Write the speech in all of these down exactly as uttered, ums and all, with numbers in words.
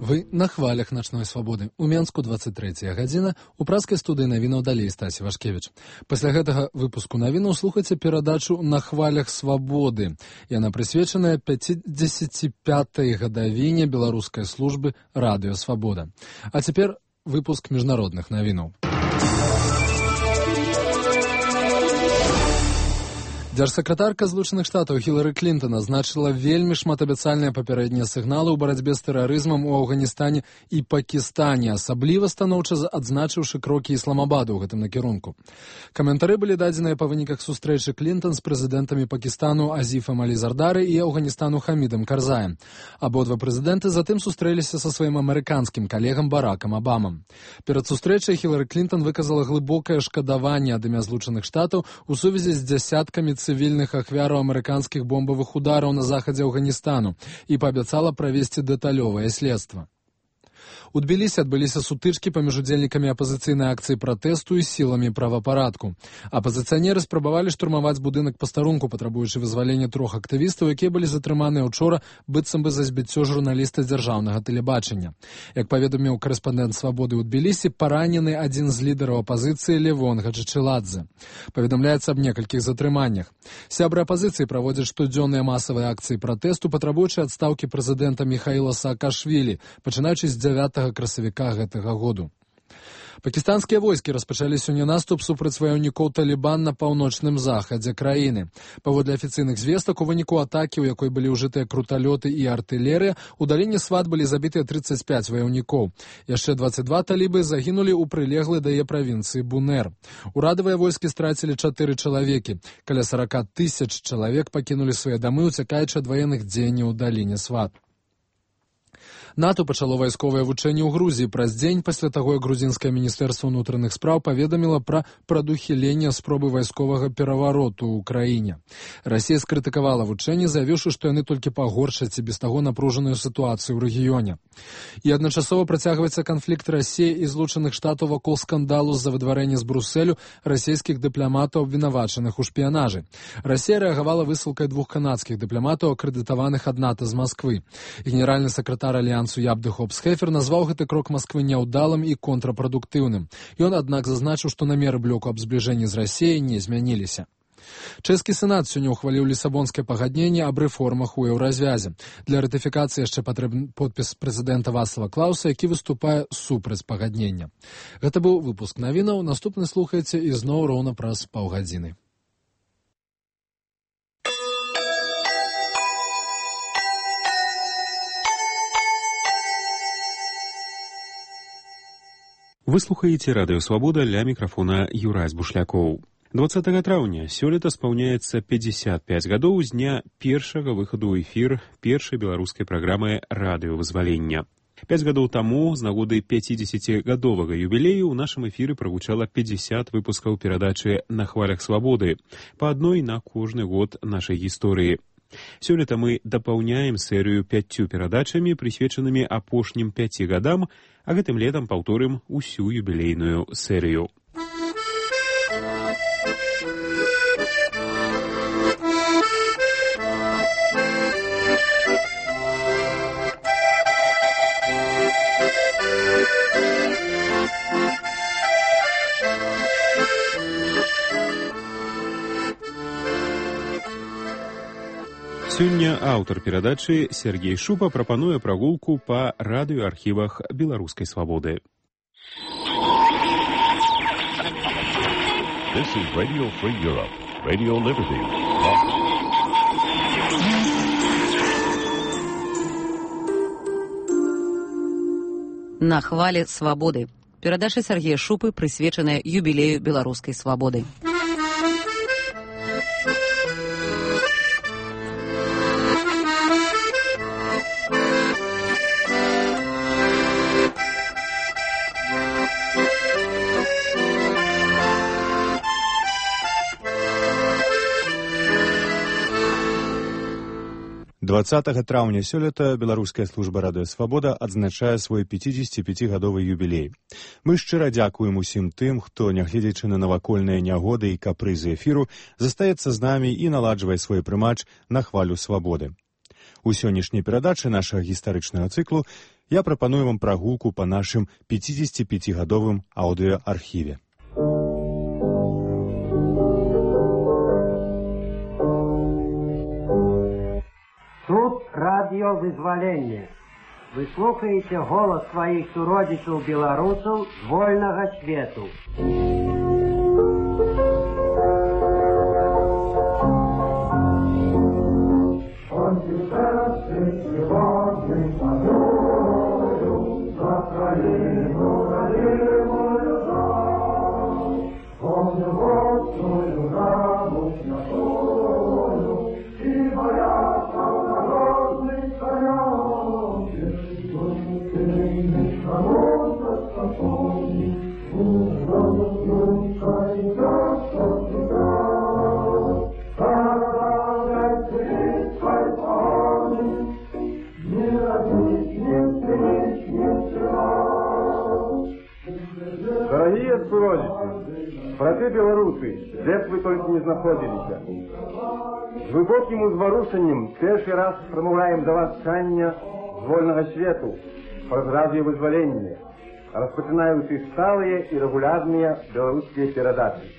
Вы на хвалях начной свабоды. У Менску двадцать третья гадзіна, у праскай студыі навінаў далей Стасі Вашкевіч. Пасля гэтага выпуску навінаў слухайце перадачу «На хвалях свабоды». Яна прысвечаная пяцідзесяці пятай гадавіне беларускай службы «Радыё Свабода». А цяпер выпуск міжнародных навінаў. Дзяржсакратарка Злучаных Штатаў Хілары Клінтон азначыла вельмі шматабяцальныя папярэднія сігналы ў барацьбе з тэрарызмам у Афганістане і Пакістане, асабліва станоўча адзначыўшы крокі Ісламабаду ў гэтым накірунку. Каментары былі дадзеныя па выніках сустрэчы Клінтон з прэзідэнтамі Пакістану Азіфам Алі Зардары і Афганістану Хамідам Карзаем. Абодва прэзідэнты затым сустрэліся са сваім амерыканскім калегам Баракам Абамам. Перад сустрэчай Хілары Клінтон выказала глыбокае шкадаванне ад імя Злучаных Штатаў у сувязі з дзясяткамі цывільных ахвяраў амерыканскіх бомбавых удараў на захадзе Афганістану і паабяцала правесці дэталёвае следства. У Тбілісі адбыліся сутычкі паміж удзельнікамі апазіцыйнай акцыі пратэсту і сіламі правапарадку. Апазіцыянеры спрабавалі штурмаваць будынак пастарунку, патрабуючы вызвалення трох актывістаў, якія былі затрыманыя ўчора быццам бы за збіццё журналіста дзяржаўнага тэлебачання. Як паведаміў корэспандэнт «Свабоды» ў Тбілісі, паранены адзін з лідараў апазіцыі Левон Гаджычыладзе. Паведамляецца аб некалькіх затрыманнях. Сябры апазіцыі праводзяць штодзённыя масавыя акцыі пратэсту, патрабуючы адстаўкі прэзідэнта Міхаіла Саакашвілі, пачынаючы з дзявятага красавіка гэтага году. Пакістанскія войскі распачалі сёння наступ супраць ваяўнікоў Талібан на паўночным захадзе краіны. Паводле афіцыйных звестак, у выніку атакі, у якой былі ўжытыя круталёты і артылерыя, у даліне Сват былі забітыя трыццаць пяць ваяўнікоў. Яшчэ дваццаць два талібы загінулі ў прылеглай да яе правінцыі Бунер. Урадавыя войскі страцілі чатыры чалавекі. Каля сорок тысяч чалавек пакінулі свае дамы, уцякаючы ад ваенных дзеянняў у даліне Сват. НАТО пачало вайсковае вучэнне ў Грузіі праз дзень пасля таго, як грузінскае міністэрства ўнутраных спраў паведаміла пра прадухіленне спробы вайсковага перавароту ў краіне. Расія скрытыкавала вучэнне, заявіўшы, што яны толькі пагоршаць і без таго напружаную сітуацыю ў рэгіёне. І адначасова працягваецца канфлікт Расіі і Злучаных Штатаў вакол скандалу з-за выдварэння з Брусэлю расійскіх дыпламатаў, абвінавачаных у шпіянажы. Расія рэагавала высылкай двух канадскіх дыпламатаў, акрэдытаваных ад НАТО з Масквы. Генеральны сакратар Альянсу Ябды Хопс-Хефер назваў гэты крок Масквы няўдалым і контрапрадуктыўным. Ён, аднак, зазначыў, што намеры блоку аб збліжэнні з Расіяй не змяніліся. Чэшскі сенат сёння ўхваліў лісабонскае пагадненне аб рэформах у еўразвязе. Для ратыфікацыі яшчэ патрэбны подпіс прэзідэнта Вацлава Клауса, які выступае супраць пагаднення. Гэта быў выпуск навінаў. Наступны слухайце ізноў роўна праз паўгадзіны. Вы слухаеце Радыё Свабода, ля мікрафона Юрась Бушлякоў. дваццатага траўня сёлета спаўняецца пятьдесят пять гадоў з дня першага выхаду ў эфір першай беларускай праграмы радыёвызвалення. Пяць гадоў таму, з нагоды пяцідзесяцігадовага юбілею, у нашым эфіры прагучала пятьдесят выпускаў перадачы «На хвалях свабоды», па адной на кожны год нашай гісторыі. Сёлета мы дапаўняем серыю пяццю перадачамі, прысвечанымі апошнім пяці гадам, а гэтым летам паўторым усю юбілейную серыю. Сёння аўтар перадачы Сергей Шупа прапануе прагулку па радыёархівах беларускай свабоды. This is Radio Free Europe, Radio Liberty. На хвале свабоды. Перадача Сергея Шупы, прысвечаная юбілею беларускай свабоды. дваццатага траўня сёлета беларуская служба радыё Свабода адзначае свой пяцідзесяціпяцігадовы юбілей. Мы шчыра дзякуем усім тым, хто, нягледзячы на навакольныя нягоды і капрызы эфіру, застаецца з намі і наладжвае свой прымач на хвалю свабоды. У сённяшняй перадачы нашага гістарычнага цыклу я прапаную вам прагулку па нашым пяцідзесяціпяцігадовым аўдыоархіве. Тут радиовызволение. Вы слухаете голос своих суродичаў-беларусаў з вольнага свету. Дорогие суродичи, браты белорусы, где б вы только не знаходилися, з глибоким узворушенням перший раз промовляем до вас чання з вольного свету про радиовызволение, розпочинаються сталые и регулярные белорусские передачи.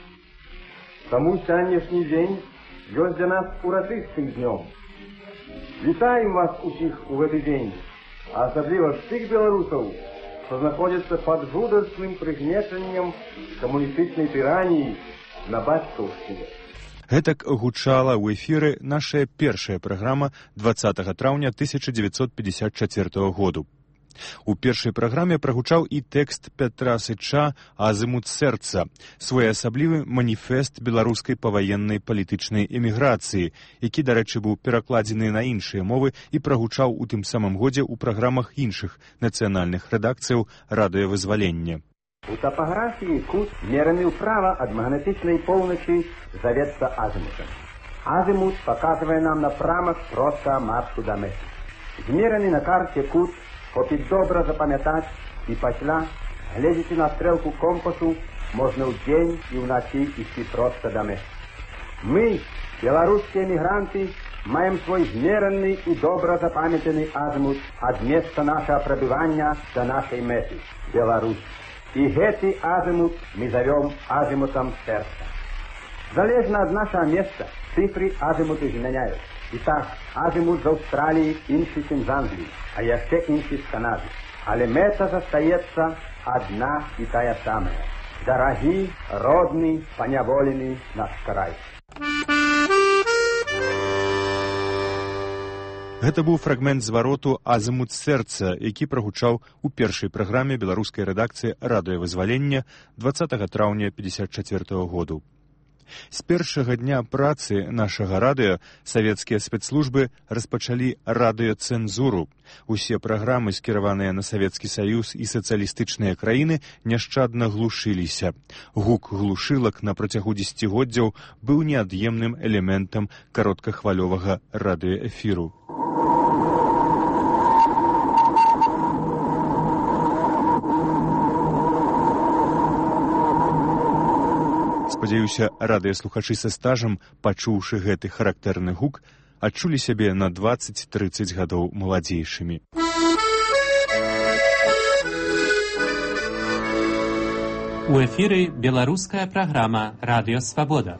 Тому сьогоднішній день есть для нас урочистим днем. Вітаем вас усіх у этот день, а особливо всіх белорусов, что знаходится под жударственным пригнетением коммунистической тирании на бацькаўшчыне. Гэтак гучала ў эфіры нашая першая праграма двадцатага траўня тысяча дзевяцьсот пятьдесят чацвёртага году. У першай праграме прагучаў і тэкст Пятра Сыча «Азімут сэрца», своеасаблівы маніфест беларускай паваеннай палітычнай эміграцыі, які, дарэчы, быў перакладзены на іншыя мовы і прагучаў у тым самым годзе ў праграмах іншых нацыянальных рэдакцыяў радыёвызвалення. У топографии кут, мераны вправо от магнетичной полночи, зовется азимутом. Азимут показывает нам напрамок просто маршу до меты. Змеренный на карте кут хочет добро запамятать, и пасля, глядите на стрелку компасу, можно в день и в ночи идти просто до меты. Мы, белорусские мигранты, маем свой змеренный и добро запамятанный азимут от места нашего пребывания до нашей меты – Беларусь. И гэты азимут мы зовем азимутом сердца. Залежно от нашего места, цифры азимуты изменяют. Итак, азимут з Австралии інший, чем з Англии, а еще інший з Канады. Але мета застається одна и тая самая. Дорогий, родный, поневоленный наш край. Гэта быў фрагмент звароту «Азімут сэрца», які прагучаў у першай праграме беларускай рэдакцыі радыёвызвалення двадцатага траўня пятьдесят чацвёртага году. З першага дня працы нашага радыё савецкія спецслужбы распачалі радыёцэнзуру. Усе праграмы, скіраваныя на Савецкі Саюз і сацыялістычныя краіны, няшчадна глушыліся. Гук глушылак на працягу дзесяцігоддзяў быў неад'емным элементам кароткахвалёвага радыёэфіру. Спадзяюся, радыёслухачы са стажам, пачуўшы гэты характэрны гук, адчулі сябе на дваццаць-трыццаць гадоў маладзейшымі. У эфіры беларуская праграма «Радыё Свабода».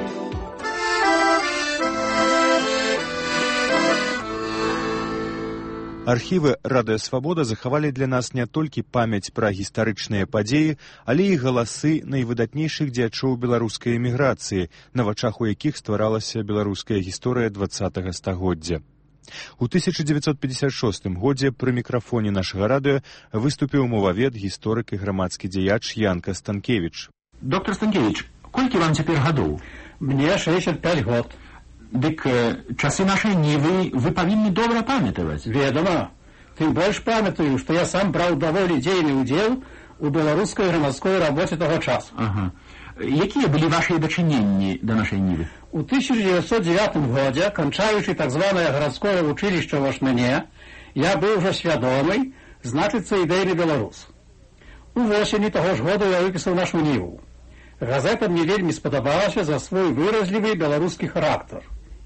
Архівы радыёсвабода захавалі для нас не толькі памяць пра гістарычныя падзеі, але і галасы найвыдатнейшых дзеячоў беларускай эміграцыі, на вачах у якіх стваралася беларуская гісторыя двадцатага стагоддзя. У тысяча дзевяцьсот пятьдесят шостым годзе пры мікрафоне нашага радыё выступіў мовавед, гісторык і грамадскі дзеяч Янка Станкевіч. Доктор Станкевіч, колькі вам цяпер гадоў? Мне шэсцьдзесят пять год. Дык часы нашай нівы вы павінны добра памятаваць. Ведама. Тым больш памятаю, што я сам браў даволі дзейны ўдзел у беларускай грамадской рабоце таго часу. Ага. Якія былі вашыя дачыненні да нашай нівы? У тысяча девятьсот девятым годзе, канчаючы так званае гарадское вучылішча ў Ашмяне, я быў ужо свядомы, значыцца ідэйны беларус. У восені таго ж года я выпісаў нашу ніву. Газета мне вельмі спадабалася за свой выразлівы беларускі характар.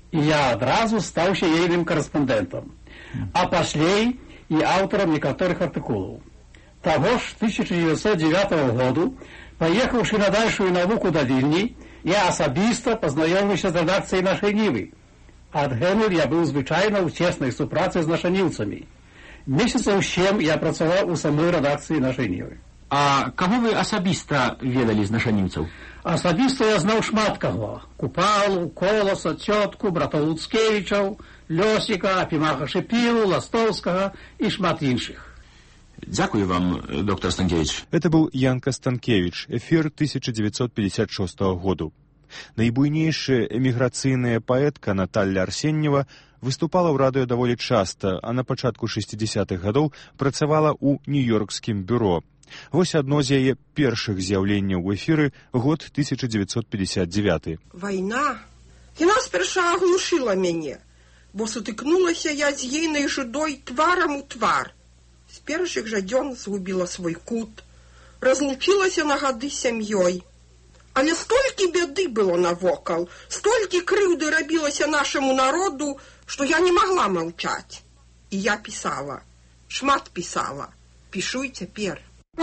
і я адразу стаўся ейным карэспандэнтам, а паслей і аўтарам некаторых артыкулаў. Таго ж тысяча девятьсот девятого году, паехаўшы на дальшую навуку да Вільні, я асабіста пазнаёміўся з рэдакцыяй нашай Нівы. Адгэтуль я быў звычайна ў цеснай супрацы з нашаніўцамі. Месяцаў сем я працаваў у самой рэдакцыі нашай Нівы. А каго вы асабіста ведалі з нашаніўцаў? Асабіста я знаў шмат каго. Купалу, Коласа, Цётку, братоў Луцкевічаў, Лёсіка, Апімаха Шыпілу, Ластоўскага і шмат іншых. Дзякую вам, доктор Станкевич. Это был Янка Станкевич, эфир тысяча девятьсот пятьдесят шестого году. Найбуйнейшая эміграцыйная паэтка Наталья Арсеньева выступала ў радыё даволі часта, а на пачатку шэсцідзесятых гадоў працавала ў нью-йоркскім бюро. Вось адно з яе першых з'яўленняў у эфіры год тысяча девятьсот пятьдесят девятый. Вайна, яна спярша аглушыла мяне, бо сутыкнулася я з ейнай жудой тварам у твар. З першых жа дзён згубіла свой кут, разлучылася на гады з сям'ёй. Але столькі бяды было навокал, столькі крыўды рабілася нашаму народу, што я не магла маўчаць. І я пісала, шмат пісала, пішу і цяпер.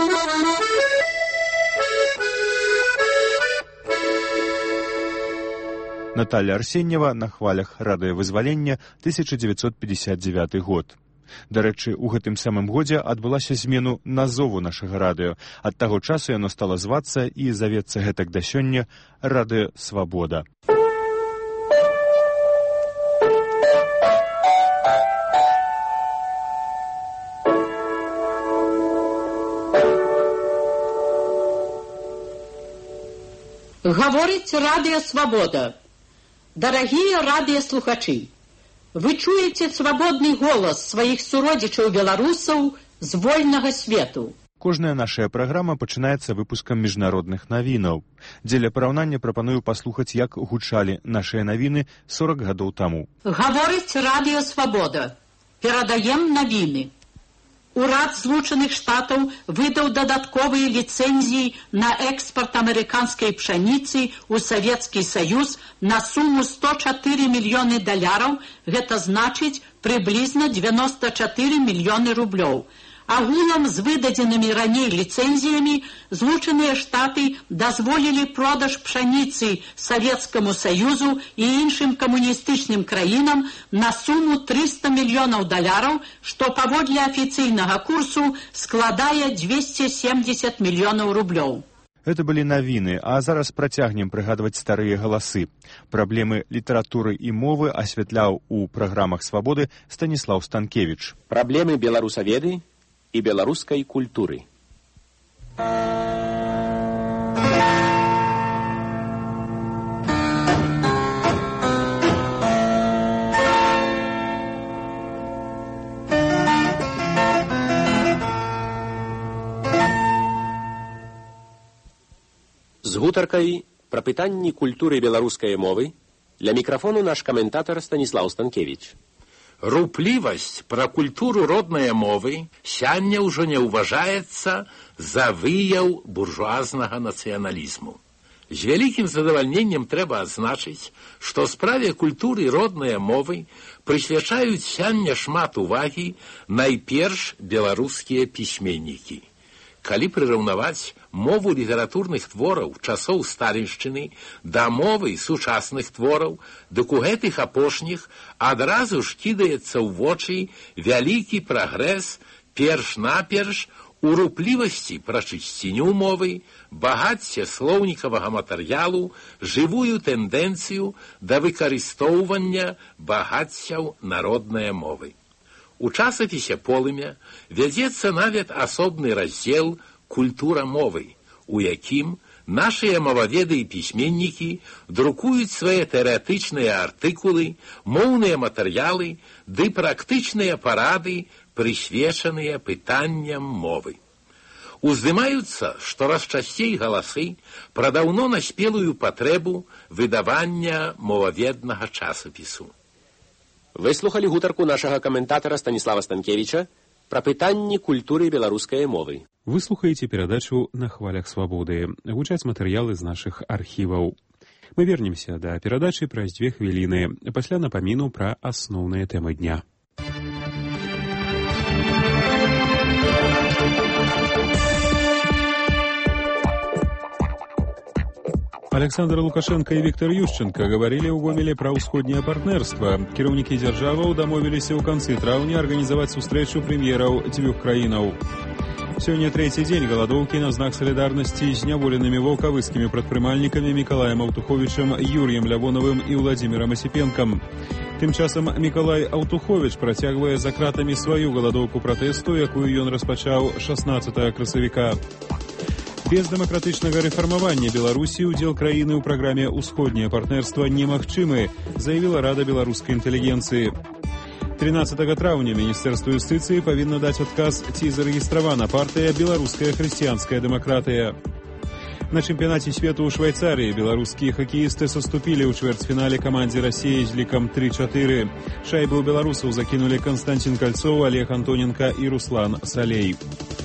Наталья Арсеньева на хвалях радыёвызвалення тысяча девятьсот пятьдесят девятый год. Дарэчы, у гэтым самым годзе адбылася змену назову нашага радыё. Ад таго часу яно стала звацца і завецца гэтак да сёння радыё «Свабода». Гаворыць радыё «Свабода». Дарагія радыёслухачы, вы чуеце свабодны голас сваіх суродзічаў-беларусаў з вольнага свету. Кожная наша праграма пачынаецца выпускам міжнародных навінаў. Дзеля параўнання прапаную паслухаць, як гучалі нашыя навіны сорок гадоў таму. Гаворыць радыё «Свабода». Перадаем навіны. Урад Злучаных Штатаў выдаў дадатковыя ліцэнзіі на экспарт амерыканскай пшаніцы ў Савецкі Саюз на суму сто чатыры мільёны даляраў, гэта значыць прыблізна девяносто чатыры мільёны рублёў. Агулам з выдадзенымі раней ліцэнзіямі Злучаныя Штаты дазволілі продаж пшаніцы Савецкаму Саюзу і іншым камуністычным краінам на суму триста мільёнаў даляраў, што паводле афіцыйнага курсу складае двести семьдесят мільёнаў рублёў. Это былі навіны, а зараз працягнем прыгадваць старыя галасы. Праблемы літаратуры і мовы асвятляў у праграмах «Свабоды» Станіслаў Станкевич. Праблемы беларусаведы і беларускай культуры. З гутаркай пра пытанні культуры беларускай мовы для мікрафону наш каментатар Станіслаў Станкевич. Руплівасць пра культуру роднай мовы сёння ўжо не ўважаецца за выяў буржуазнага нацыяналізму. З вялікім задавальненнем трэба адзначыць, што справе культуры роднай мовы прысвячаюць сёння шмат увагі найперш беларускія пісьменнікі. Калі прыраўнаваць мову літаратурных твораў часоў старыншчыны да мовы сучасных твораў, дык у гэтых апошніх адразу ж кідаецца ў вочы вялікі прагрэс перш-наперш у руплівасці пра чысціню мовы, багацце слоўнікавага матэрыялу, жывую тэндэнцыю да выкарыстоўвання багаццяў народнай мовы. У часопісе «Полымя» вядзецца нават асобны раздзел «Культура мовы», у якім нашыя моваведы і пісьменнікі друкуюць свае тэарэтычныя артыкулы, моўныя матэрыялы ды практычныя парады, прысвечаныя пытанням мовы. Уздымаюцца штораз часцей галасы пра даўно наспелую патрэбу выдавання моваведнага часопісу. Вы слухалі гутарку нашага каментатара Станіслава Станкевіча пра пытанні культуры беларускай мовы. Вы слухаеце перадачу «На хвалях свабоды». Гучаць матэрыялы з нашых архіваў. Мы вернемся да перадачы праз дзве хвіліны, пасля напаміну пра асноўныя тэмы дня. Александр Лукашенко и Виктор Ющенко говорили у Гомеле про ўсходняе партнерство. Кіраўнікі дзяржаваў дамовіліся ў канцы траўня арганізаваць сустрэчу прэм'ераў дзвюх краінаў. Сёння трэці дзень галадоўкі на знак салідарнасці з зняволенымі ваўкавыцкімі прадпрымальнікамі Мікалаем Аўтуховічам, Юріем Лявоновым і Владзімірам Асіпенкам. Тым часам Мікалай Аўтуховіч працягвае за кратамі сваю галадоўку пратэсту, якую ён распачаў шаснаццатага красавіка. Без дэмакратычнага рэфармавання Беларусі ўдзел краіны ў праграме «Усходняе партнерства» немагчымы, заявіла Рада беларускай інтэлігенцыі. трынаццатага траўня Міністэрства юстыцыі павінна даць адказ, ці зарэгістравана партыя «Беларуская хрысціянская дэмакратыя». На чэмпіянаце свету ў Швайцарыі беларускія хакеісты саступілі ў чвэрцьфінале камандзе Расіі з лікам тры чатыры. Шайбы ў беларусаў закінулі Канстанцін Кальцоў, Олег Антоненка і Руслан Салей.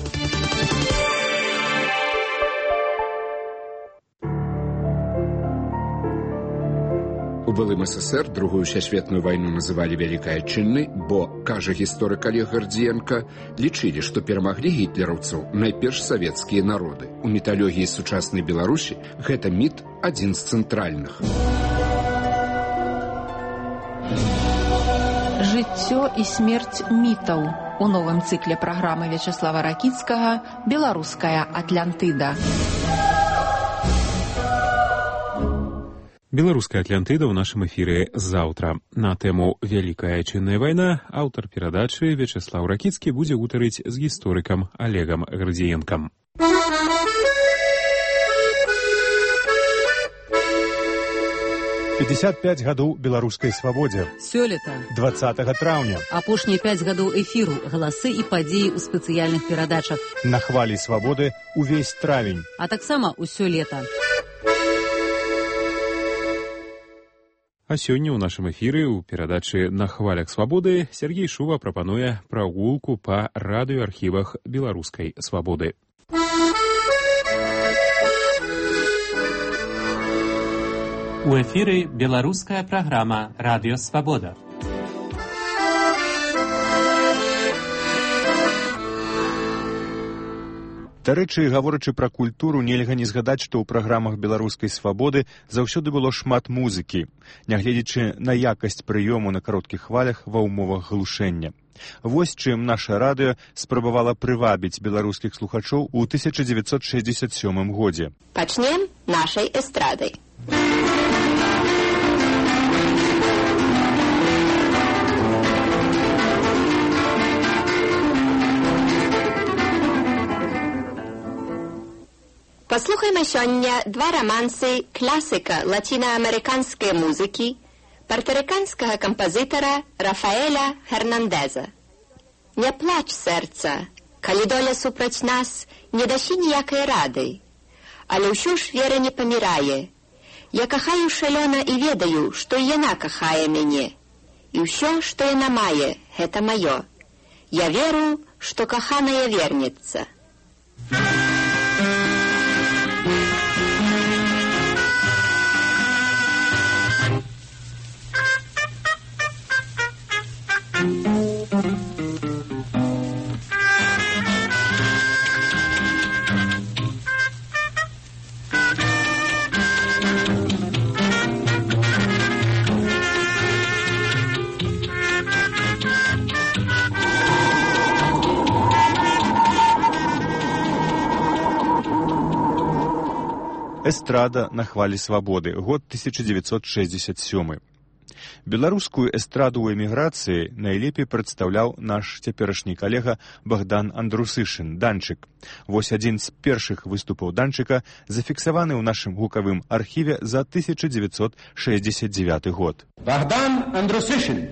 У былым СССР другую сусветную вайну называлі вялікай адчыннай, бо, кажа гісторык Олег Гардзіенка, лічылі, што перамаглі гітлераўцаў найперш савецкія народы. У міталогіі сучаснай Беларусі гэта міт адзін з цэнтральных. Жыццё і смерць мітаў. У новым цыкле праграмы Вячаслава Ракіцкага «Беларуская Атлантыда». Беларуская Атлантыда ў нашым эфіры заўтра. На тэму «Вялікая адчынная вайна» аўтар перадачы Вячаслав Ракіцкі будзе гутарыць з гісторыкам Олегам Гардзіенкам. пятьдесят пять гадоў беларускай свабодзе. Сёлета. двадцатага траўня. Апошнія пяць гадоў эфіру, галасы і падзеі ў спецыяльных перадачах. На хвалі свабоды увесь травень. А таксама ўсё лета. А сёння ў нашым эфіры ў перадачы «На хвалях свабоды» Сергей Шува прапануе прагулку па радыёархівах беларускай свабоды. У эфіры беларуская праграма «Радыё Свабода». Дарэчы, гаворачы пра культуру, нельга не згадаць, што ў праграмах беларускай свабоды заўсёды было шмат музыкі, нягледзячы на якасць прыёму на кароткіх хвалях ва ўмовах глушэння. Вось чым наша радыё спрабавала прывабіць беларускіх слухачоў у тысяча дзевяцьсот шэсцьдзесят сёмым годзе. Пачнем нашай эстрадай. Паслухайма сёння два рамансы класіка лацінаамерыканскай музыкі партарыканскага кампазітара Рафаэля Хернандеза. Не плач, сэрца, калі доля супраць нас не дасі ніякай рады, але ўсё ж вера не памірае. Я кахаю шалёна і ведаю, што і яна кахае мяне. І ўсё, што яна мае, гэта маё. Я веру, што каханая вернецца. Эстрада на хвалі свабоды, год тысяча дзевяцьсот шэсцьдзесят сёмы. Беларускую эстраду ў эміграцыі найлепей прадстаўляў наш цяперашні калега Богдан Андрусышын, Данчык. Вось адзін з першых выступаў Данчыка зафіксаваны ў нашым гукавым архіве за тысяча дзевяцьсот шэсцьдзесят дзевяты год. Богдан Андрусышын.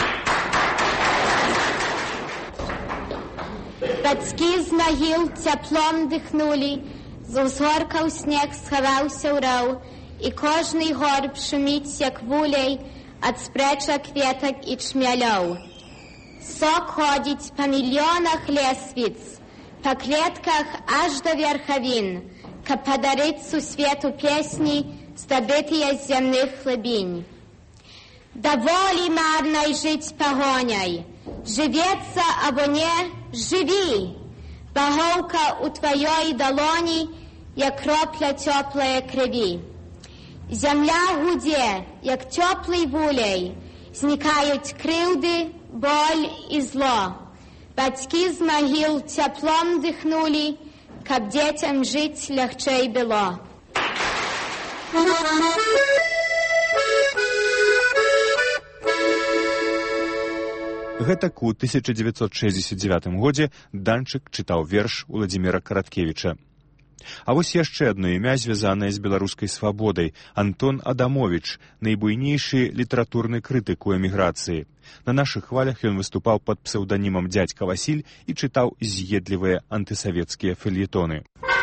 Бацькі з магіл цяплом дыхнулі, з узгоркаў снег схаваўся ў раў, і кожны горб шуміць, як вулей, ад спрэчак кветак і чмялёў. Сок ходзіць па мільёнах лесвіц, па клетках аж да верхавін, каб падарыць сусвету песні здобытые з земных хлебинь. Доволі марной жить погоняй, живется або не, живи. Боговка у твоей долоні, як кропля теплої крові. Земля гуде, як теплий вулей, зникають кривди, боль і зло. Батьки з могил теплом дихнули, каб детям жить легчей было. Гэтак у тысяча девятьсот шестьдесят девятым годзе Данчык чытаў верш Уладзіміра Караткевіча. А вось яшчэ одно імя, звязанае з беларускай свабодай — Антон Адамовіч, найбуйнейшы літаратурны крытык у эміграцыі. На нашых хвалях ён выступаў пад псеўданімам «Дзядзька Васіль» і чытаў з'едлівыя антысавецкія фельетоны.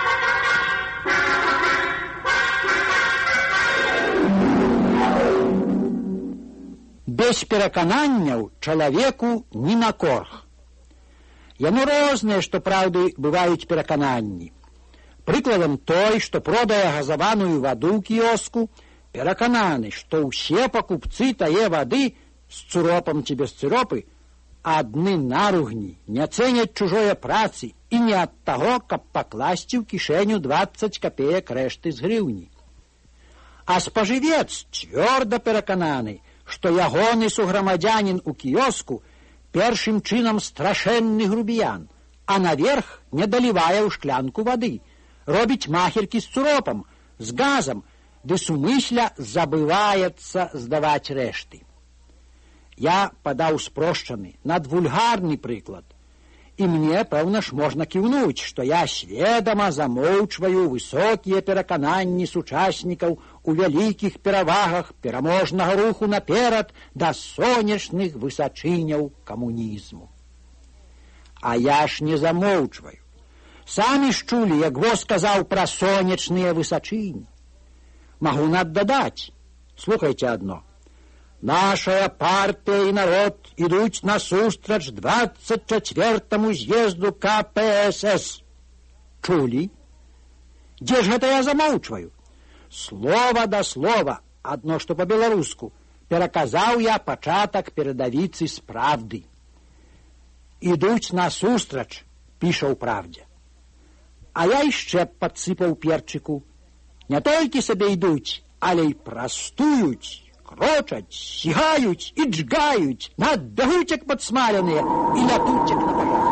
Без перакананняў чалавеку ні на корх. Яно рознае, што праўды бываюць перакананні. Прыкладам той, што продае газаваную ваду ў кіоску, перакананы, што ўсе пакупцы тае вады з цуропам ці без цыропы адны наругні, не цэняць чужое працы і не ад таго, каб пакласці ў кішэню дваццаць капеек рэшты з грыўні. А спажывец цвёрда перакананы, што ягоны суграмадзянін у кіоску першым чынам страшэнны грубіян, а наверх не далівае ў шклянку вады, робіць махеркі з цуропам, з газам, ды сумысля забываецца здаваць рэшты. Я падаў спрошчаны, надвульгарны прыклад. І мне, пэўна ж, можна кіўнуць, што я сведама замоўчваю высокія перакананні сучаснікаў у вялікіх перавагах пераможнага руху наперад да сонечных высачыняў камунізму. А я ж не замоўчваю. Самі ж чулі, як во сказаў пра сонечныя высачыні. Магу наддадаць. Слухайце адно. Нашая партия и народ идут насустрач двадцать четвертому з'езду ка пэ эс эс. Чули? Где же это я замолчваю? Слово да слова, одно что по-беларуску, пераказаў я пачатак перадавіцы з правды. Ідуць насустрач, піша ў правдзе. А я яшчэ падсыпаў перчыку. Не толькі сабе ідуць, але і прастуюць, крочаць, сігаюць і джгаюць, надбягуць як падсмаленыя і лятуць як на пажар.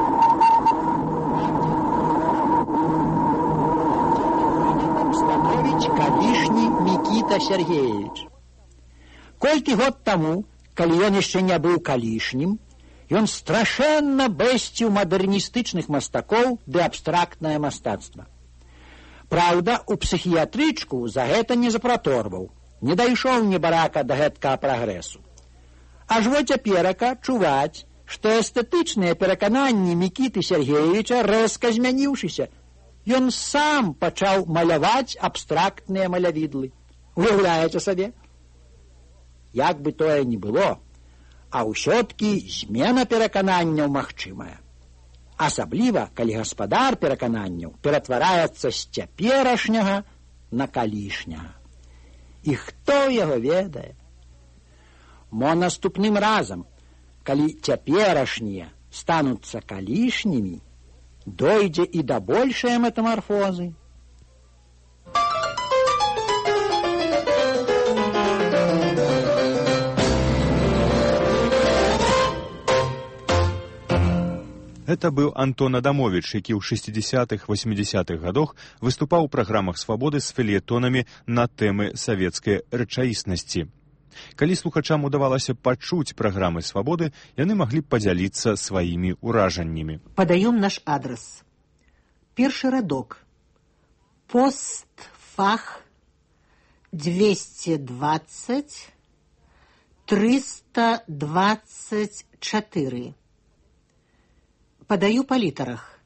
Становіць калішні Мікіта Сергеевич. Колькі год таму, калі ён яшчэ не быў калішнім, ён страшэнна бэсціў мадэрністычных мастакоў ды абстрактнае мастацтва. Праўда, у псіхіятрычку за гэта не запраторваў. Не дайшоў небарака да гэткага прагрэсу. Аж во цяперака чуваць, што эстэтычныя перакананні Мікіты Сергеевича рэзка змяніўшыся. Ён сам пачаў маляваць абстрактныя малявідлы. Уяўляеце сабе? Як бы тое ні было, а ўсё-ткі змена перакананняў магчымая. Асабліва, калі гаспадар перакананняў ператвараецца з цяперашняга на калішняга. І хто яго ведае? Мо наступным разам, калі цяперашнія стануцца калішнімі, дойдзе і да большай метамарфозы. Гэта быў Антон Адамовіч, які ў шэсцідзесятых-восьмідзесятых гадах выступаў у праграмах «Свабоды» з фельетонамі на тэмы савецкай рэчаіснасці. Калі слухачам удавалася пачуць праграмы «Свабоды», яны маглі падзяліцца сваімі ўражаннямі. Падаём наш адрас. Першы радок. Постфах двести двадцать триста двадцать четыре. Падаю па літарах.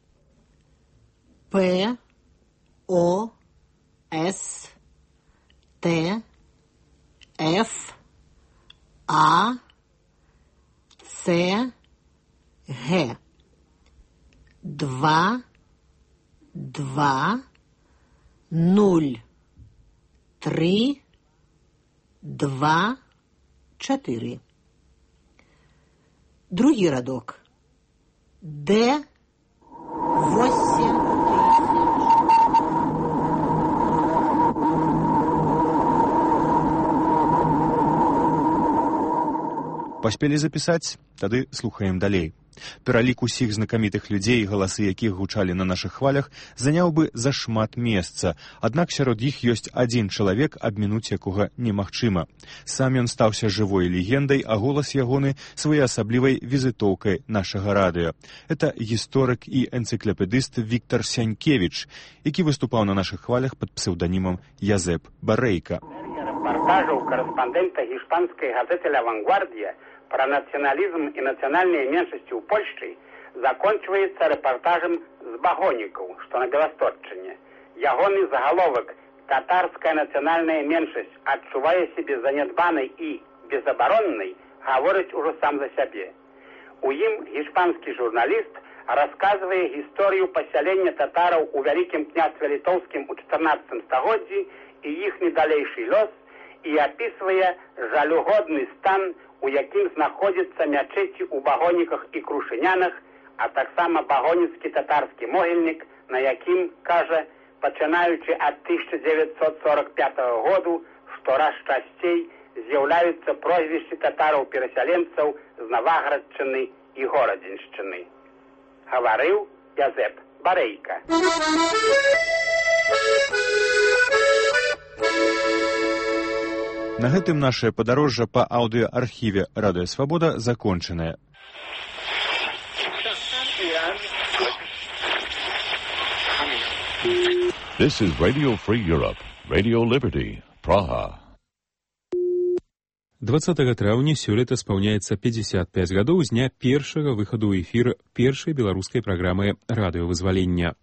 П, О, С, Т, Ф, А, Ц, Г. Два, два, нуль, три, два, чотири. Другий радок. Д, восемь. Паспелі запісаць? Тады слухаем далей. Пералік усіх знакамітых людзей, галасы якіх гучалі на нашых хвалях, заняў бы зашмат месца. Аднак сярод іх ёсць адзін чалавек, абмінуць якога немагчыма. Сам ён стаўся жывой легендай, а голас ягоны своеасаблівай візітоўкай нашага радыё. Это гісторык і энцыклапедыст Віктор Сянькевіч, які выступаў на нашых хвалях пад псеўданімам Язэп Барэйка. Репортажу корреспондента испанской газеты «Ля Вангвардия» про национализм и национальные меньшости у Польши закончивается репортажем с Багоников, что на Белосточчине. Ягоный заголовок «Татарская национальная меньшость, отчувая себе занедбанной и безоборонной», говорит уже сам за себе. У им испанский журналист, рассказывая историю поселения татаров у Великим княстве Литовским у четырнадцатом стагоддзі и их недалейший лёс, и описывая жалюгодный стан, у яким знаходзяцца мячэці ў Багоніках і Крушынянах, а таксама багоніцкі татарскі могільнік, на якім, кажа, пачынаючы ад тысяча девятьсот сорок пятого году, штораз часцей з'яўляюцца прозвішчы татараў-перасяленцаў з Наваградчыны і Горадзеншчыны. Гаварыў Язэп Барэйка. На гэтым наше падарожжа па аўдыоархіве Радыё Свабода закончанае. This is Radio Free Europe, Radio Liberty, Praha. дваццатага траўня сёлета спаўняецца пятьдесят пять гадоў з дня першага выхаду ў эфір першай беларускай праграмы радыёвызвалення.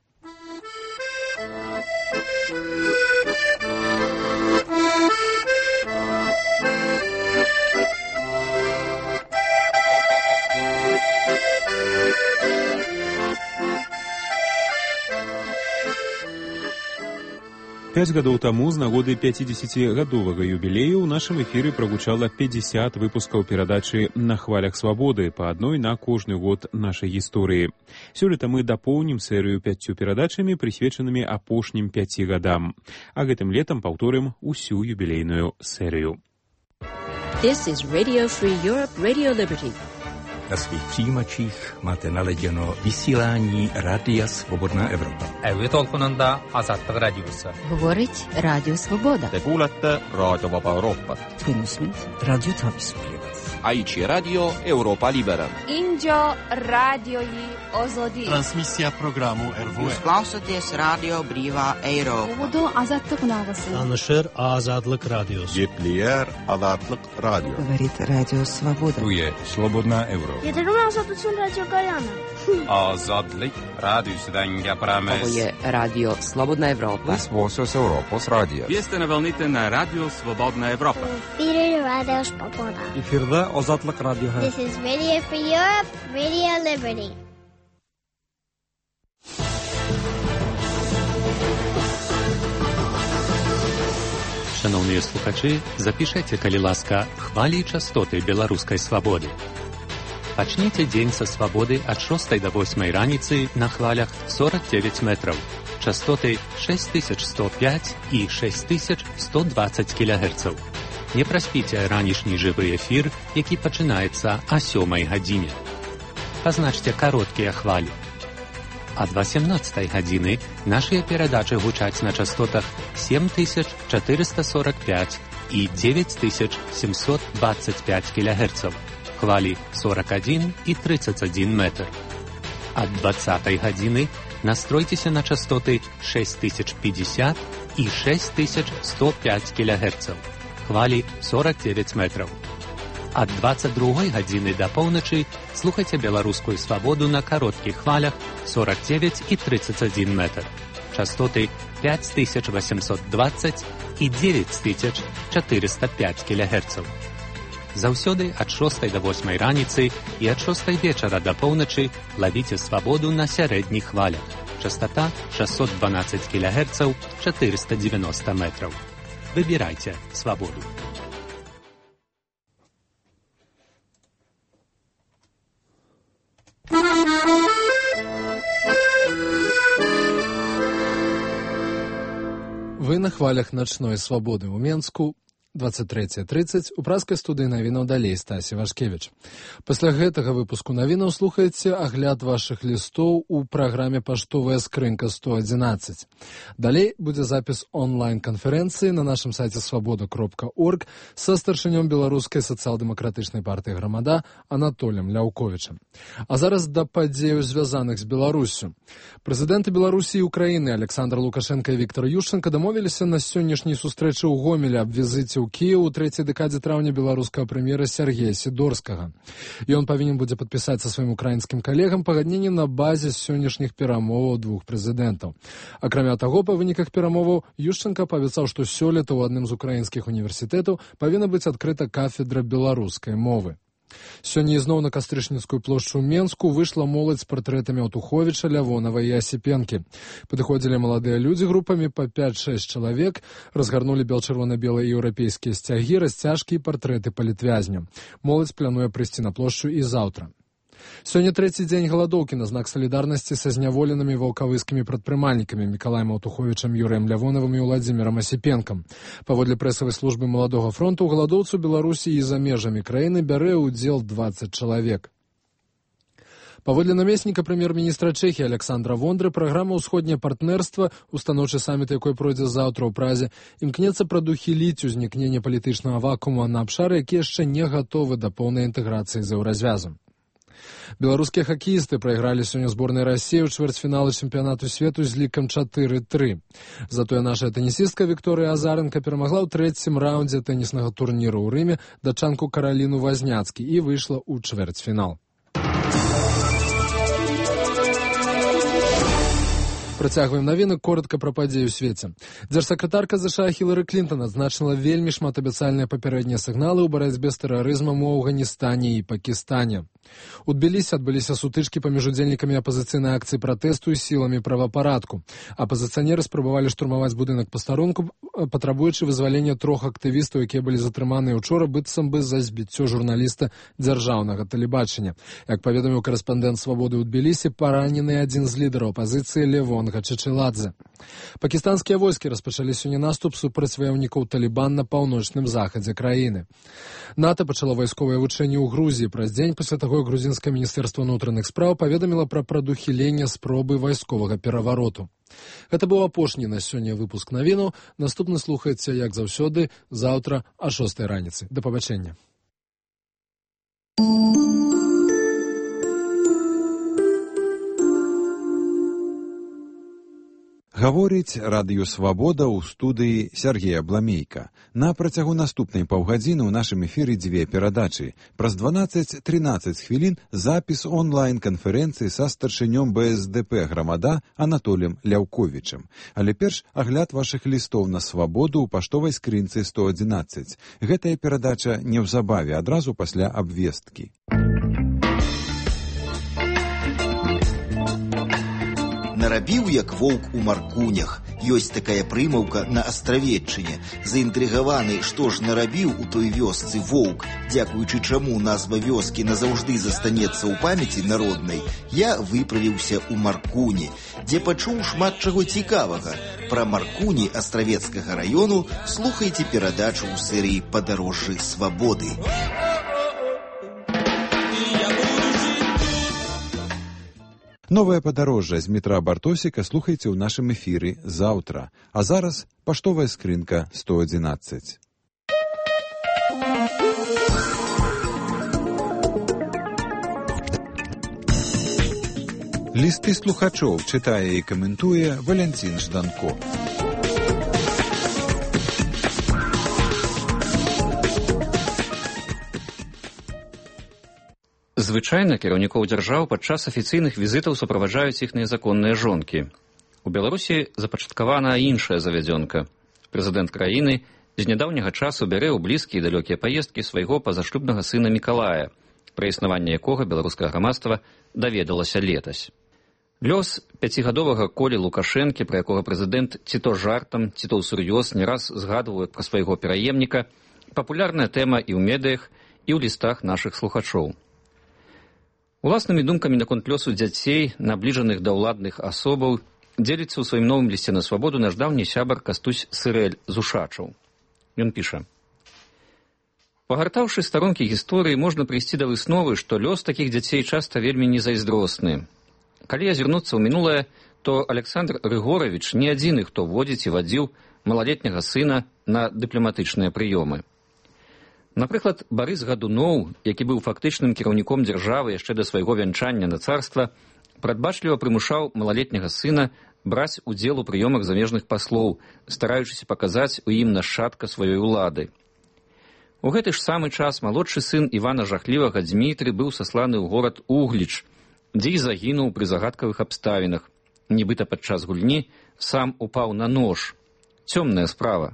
Пяць гадоў таму, з нагоды пяцідзесяцігадовага юбілею, ў нашым эфіры прагучала пятьдесят выпускаў перадачы «На хвалях свабоды», па адной на кожны год нашай гісторыі. Сёлета мы дапоўнім серыю пяццю перадачамі, прысвечанымі апошнім пяці гадам. А гэтым летам паўторым усю юбілейную серыю. This is Radio Free Europe, Radio Liberty. Na svých přijímačích máte naladěno vysílání Rádia Svobodná Evropa. Äyve tolkunanda Azadlık Radiosu. Говорить Радио Свобода. Te kuulete Raadio Vaba Euroopat. Kõnusmend Radio Tavisulivat. Aici Radio Europa Libera. Indio radioi Ozodi. Transmisja programu R V. Jūs klausāties Radio Brīvā Eiropa. Svobodu Azadlık Navası. Anışır Azadlık Radiosu. Gepleyer Azadlık Radio. Говорит Радио Свобода. Tu je Slobodná Evropa. Jeteruna Azadlık Radio Gajana. Azadlık Radiosudan gapiramiz. Ovo je Radio Slobodna Evropa. Вы слушаете Европос Радио. Вие сте на вълните на Радио Свободна Европа. Эфире Радио Свобода. Эфирда Азатлык Радиосы. This is Radio Free Europe, Radio Liberty. Шановні слухачі, запишите, калі ласка, хвалі і частоты беларускай свабоды. Пачніце дзень са свабоды ад шостай да восьмай раніцы на хвалях сорок девять метров, частоты шесть тысяч сто пять і шесть тысяч сто двадцать кілогерцаў. Не праспіце ранішні жывы эфір, які пачынаецца о сёмай гадзіне. Пазначце кароткія хвалі. Ад восемнадцатай гадзіны нашыя перадачы гучаць на частотах семь тысяч четыреста сорок пять і девять тысяч семьсот двадцать пять кілогерцаў. Хвалі сорок один і тридцать один метр. Ад двадцатай гадзіны настройцеся на частоты шесть тысяч пятьдесят і шесть тысяч сто пять кілогерцаў. Хвалі сорок девять метров. Ад двадцать другой гадзіны да поўначы слухайце беларускую свабоду на кароткіх хвалях сорок девять і тридцать один метр. Частоты пять тысяч восемьсот двадцать і девять тысяч четыреста пять кілогерцаў. Заўсёды ад шостай да восьмай раніцы і ад шостай вечара да поўначы лавіце свабоду на сярэдніх хвалях. Частота шестьсот двенадцать кілогерцаў, четыреста девяносто метров. Выбирайте свободу. Вы на хвалях начной свободы у Менску. двадцать третье тридцать у праскай студыі навінаў далей Стасі Вашкевіч. Пасля гэтага выпуску навінаў слухаеце агляд вашых лістоў у праграме «Паштовая скрынка сто адзінаццаць». Далей будзе запіс онлайн-канферэнцыі на нашым сайце свабода кропка орг са старшынём беларускай сацыял-дэмакратычнай партыі «Грамада» Анатолем Ляўковічам. А зараз да падзеяў, звязаных з Беларуссю. Прэзідэнты Беларусі і Украіны Александр Лукашенко і Віктор Ющенко дамовіліся на сённяшняй сустрэчы ў Гомелі аб візіце ў Кіеў у трэцяй дэкадзе траўня беларускага прэм'ера Сергея Сідорскага. Ён павінен будзе падпісаць са сваім украінскім калегам пагадненне на базе сённяшніх перамоваў двух прэзідэнтаў. Акрамя таго, па выніках перамоваў Ющенко паабяцаў, што сёлета ў адным з украінскіх універсітэтаў павінна быць адкрыта кафедра беларускай мовы. Сёння ізноў на Кастрычніцкую плошчу ў Менску выйшла моладзь з партрэтамі Аўтуховіча, Лявонава і Асіпенкі. Падыходзілі маладыя людзі групамі па пяць-шэсць чалавек, разгарнулі бел-чырвона-белыя еўрапейскія сцягі, расцяжкі і партрэты палітвязняў. Моладзь плануе прыйсці на плошчу і заўтра. Сёння трэці дзень галадоўкі на знак салідарнасці са зняволенымі ваўкавыскімі прадпрымальнікамі Мікалаем Аўтуховічам, Юрыем Лявонавым і Уладзімірам Асіпенкам. Паводле прэсавай службы Маладога фронту, у галадоўцу Беларусі і за межамі краіны бярэ ўдзел дваццаць чалавек. Паводле намесніка прэм'ер-міністра Чэхіі Александра Вондры, праграма «Усходняе партнерства», устаноўчы саміт, якой пройдзе заўтра ў Празе, імкнецца прадухіліць узнікненне палітычнага вакуума на абшары, якія яшчэ не гатовы да поўнай інтэграцыі з еўразвязам. Беларускія хакеісты прайгралі сёння зборнай Расіі ў чвэрцьфіналу чэмпіянату свету з лікам чатыры тры. Затое наша тэнісістка Вікторыя Азаренка перамагла ў трэцім раўндзе тэніснага турніру ў Рыме датчанку Караліну Вазняцкі і выйшла ў чвэрцьфінал. Працягваем навіны, коротка пра падзеі ў свеце. Дзяржсакратарка ЗША Хілары Клінтон адзначыла вельмі шматабяцальныя папярэднія сігналы ў барацьбе з тэрарызмам у Афганістане і Пакістане. У Тбілісі адбыліся сутычкі паміж удзельнікамі апазіцыйнай акцыі пратэсту і сіламі правапарадку. Апазіцыянеры спрабавалі штурмаваць будынак пастарунку, патрабуючы вызвалення трох актывістаў, якія былі затрыманыя ўчора быццам бы за збіццё журналіста дзяржаўнага тэлебачання. Як паведаміў карэспандэнт «Свабоды» ў Тбілісі, паранены адзін з лідараў апазіцыі Левон Чачеладзе. Пакістанскія войскі распачалі сёння наступ супраць ваяўнікоў Талібан на паўночным захадзе краіны. НАТО пачало вайсковае вучэнне ў Грузіі праз дзень пасля таго, як грузінскае міністэрства ўнутраных спраў паведаміла пра прадухіленне спробы вайсковага перавароту. Гэта быў апошні на сёння выпуск навінаў. Наступны слухаецца, як заўсёды, заўтра а шостай раніцы. Да пабачэння. Гаворыць радыё «Свабода» ў студыі Сергея Бламейка. На працягу наступнай паўгадзіны ў нашым эфіры дзве перадачы. Праз дванаццаць-трынаццаць хвілін запіс онлайн-канферэнцыі са старшынём Бэ Эс Дэ Пэ «Грамада» Анатолем Ляўковічам. Але перш агляд вашых лістоў на «Свабоду» ў паштовай скрынцы сто адзінаццаць. Гэтая перадача неўзабаве, адразу пасля абвесткі. Нарабіў, як воўк у маркунях. Ёсць такая прымаўка на астравеччыне. Заінтрыгаваны, што ж нарабіў у той вёсцы воўк, дзякуючы чаму назва вёскі назаўжды застанецца ў памяці народнай, я выправіўся ў Маркуні, дзе пачуў шмат чаго цікавага. Пра Маркуні астравецкага раёну слухайце перадачу ў серыі «Падарожжы свабоды». Новае падарожжа з метра Бартосіка слухайце ў нашым эфіры заўтра. А зараз паштовая скрынка сто адзінаццаць. Лісты слухачоў чытае і каментуе Валянцін Жданко. Звычайна кіраўнікоў дзяржаў падчас афіцыйных візітаў суправаджаюць іх незаконныя жонкі. У Беларусі запачаткавана іншая завядзёнка. Прэзідэнт краіны з нядаўняга часу бярэ ў блізкія і далёкія паездкі свайго пазашлюбнага сына Мікалая, пра існаванне якога беларускае грамадства даведалася летась. Лёс пяцігадовага Колі Лукашэнкі, пра якога прэзідэнт ці то жартам, ці то ўсур'ёз не раз згадвае пра свайго пераемніка, папулярная тэма і ў медыях, і ў лістах нашых слухачоў. Уласнымі думкамі наконт лёсу дзяцей, набліжаных да ўладных асобаў, дзеліцца ў сваім новым лісце на свабоду наш даўні сябар Кастусь Сырэль з Ушачаў. Ён піша: «Пагартаўшы старонкі гісторыі, можна прыйсці да высновы, што лёс такіх дзяцей часта вельмі незайздросны. Калі азірнуцца ў мінулае, то Александр Рыгорович не адзіны, хто водзіць і вадзіў малалетняга сына на дыпламатычныя прыёмы. Напрыклад, Барыс Гадуноў, які быў фактычным кіраўніком дзяржавы яшчэ да свайго вянчання на царства, прадбачліва прымушаў малалетняга сына браць удзел у прыёмах замежных паслоў, стараючыся паказаць у ім нашчадка сваёй улады. У гэты ж самы час малодшы сын Івана Жахлівага Дзмітры быў сасланы ў горад Угліч, дзе і загінуў пры загадкавых абставінах. Нібыта падчас гульні сам упаў на нож. Цёмная справа.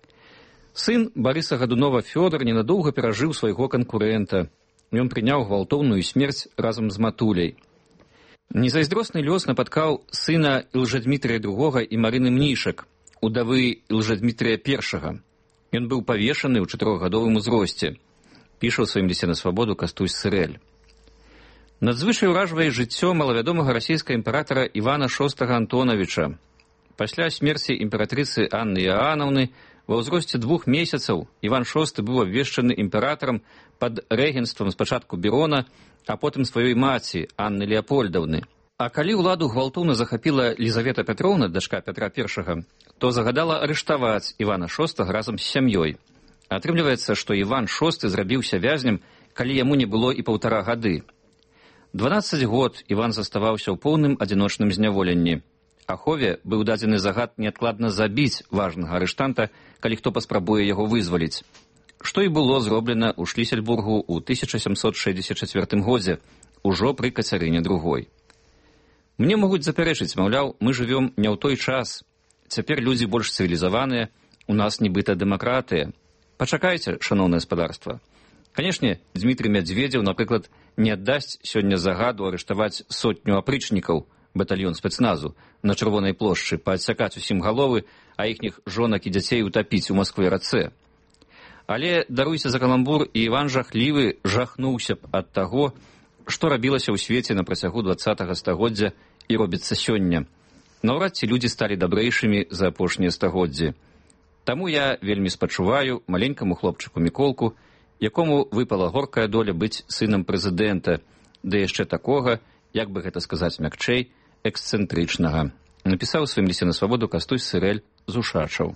Сын Барыса Гадунова Фёдор ненадоўга перажыў свайго канкурэнта. Ён прыняў гвалтоўную смерць разам з матуляй. Незайздросны лёс напаткаў сына Ілжадмітрыя другога і Марыны Мнішак, удавы Ілжадмітрыя першага. Ён быў павешаны ў чатырохгадовым узросце. Піша ў сваім лісце на свабоду Кастусь Сырэль. Надзвычай уражвае жыццё малавядомага расійскага імператара Івана шостага Антонавіча. Пасля смерці імператрыцы Анны Іаанаўны ва ўзросце двух месяцаў Іван шосты быў абвешчаны імператарам пад рэгенствам спачатку Берона, а потым сваёй маці Анны Леапольдаўны. А калі ўладу гвалтоўна захапіла Лізавета Пятроўна, дачка Пятра першага, то загадала арыштаваць Івана шостага разам з сям'ёй. Атрымліваецца, што Іван шосты зрабіўся вязнем, калі яму не было і паўтара гады. дванаццаць год Іван заставаўся ў поўным адзіночным зняволенні. Ахове быў дадзены загад неадкладна забіць важнага арыштанта, калі хто паспрабуе яго вызваліць. Што і было зроблена ў Шлісельбургу ў тысяча сямсот шэсцьдзесят чвёртым годзе, ужо пры Кацярыне другой. Мне могуць запярэчыць, маўляў, мы жывём не ў той час. Цяпер людзі больш цывілізаваныя, у нас нібыта дэмакратыя. Пачакайце, шаноўнае гаспадарства. Канешне, Дзмітрый Мядзведзеў, напрыклад, не аддасць сёння загаду арыштаваць сотню апрычнікаў, батальён спецназу, на Чырвонай плошчы, паадсякаць усім галовы, а іхніх жонак і дзяцей утапіць у Маскве-рацэ. Але, даруйся за каламбур, і Іван Жахлівы жахнуўся б ад таго, што рабілася ў свеце на працягу дваццатага стагоддзя і робіцца сёння. Наўрад ці людзі сталі дабрэйшымі за апошнія стагоддзі. Таму я вельмі спачуваю маленькаму хлопчыку Міколку, якому выпала горкая доля быць сынам прэзідэнта, да яшчэ такога, як бы гэта сказаць мякчэй, эксцэнтрычнага. Напісаў у сваім лісце на свабоду Кастусь Сырэль з Ушачаў.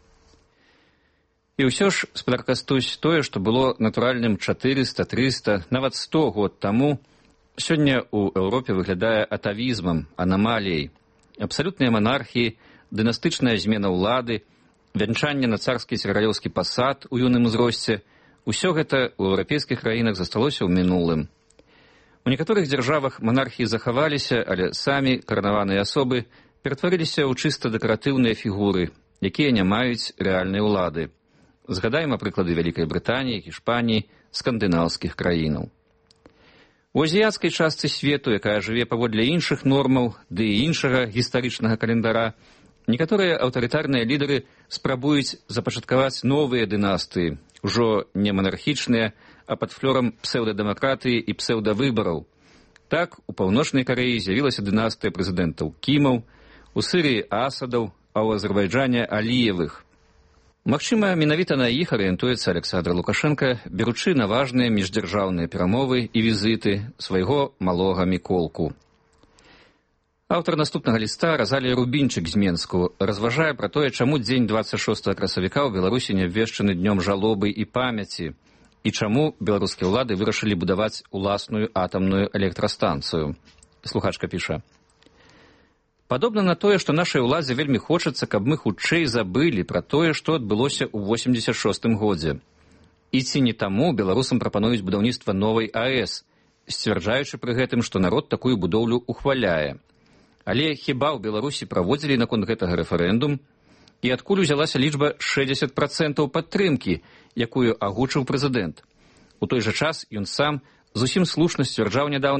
І ўсё ж, спадар Кастусь, тое, што было натуральным чатырыста, трыста, нават сто год таму, сёння ў Еўропе выглядае атавізмам, анамаліяй. Абсалютныя манархіі, дынастычная змена ўлады, вянчанне на царскі ці каралеўскі пасад у юным узросце, усё гэта ў еўрапейскіх краінах засталося ў мінулым. У некаторых дзяржавах манархіі захаваліся, але самі каранаваныя асобы ператварыліся ў чыста дэкаратыўныя фігуры, якія не маюць рэальнай улады. Згадаем, прыклады Вялікай Брытаніі, Гішпаніі, скандынаўскіх краінаў. У азіяцкай частцы свету, якая жыве паводле іншых нормаў, ды і іншага гістарычнага календара, некаторыя аўтарытарныя лідары спрабуюць запачаткаваць новыя дынастыі, ужо не манархічныя, а пад флёрам псеўдадэмакратыі і псеўдавыбараў. Так, у Паўночнай Карэі з'явілася дынастыя прэзідэнтаў Кімаў, у Сырыі Асадаў, а ў Азербайджане Аліевых. Магчыма, менавіта на іх арыентуецца Александр Лукашенко, беручы на важныя міждзяржаўныя перамовы і візіты свайго малога Міколку. Аўтар наступнага ліста Разалія Рубінчык з Менску разважае пра тое, чаму дзень дваццаць шостага красавіка ў Беларусі не абвешчаны днём жалобы і памяці, і чаму беларускія ўлады вырашылі будаваць уласную атамную электрастанцыю. Слухачка піша: «Падобна на тое, што нашай уладзе вельмі хочацца, каб мы хутчэй забылі пра тое, што адбылося ў восемьдесят шостым годзе. І ці не таму беларусам прапануюць будаўніцтва новай АЭС, сцвярджаючы пры гэтым, што народ такую будоўлю ухваляе. Але хіба ў Беларусі праводзілі наконт гэтага рэферэндум? І адкуль узялася лічба шэсцьдзесят працэнтаў падтрымкі, якую агучыў прэзідэнт? У той жа час ён сам зусім слушна сцвярджаў нядаўна,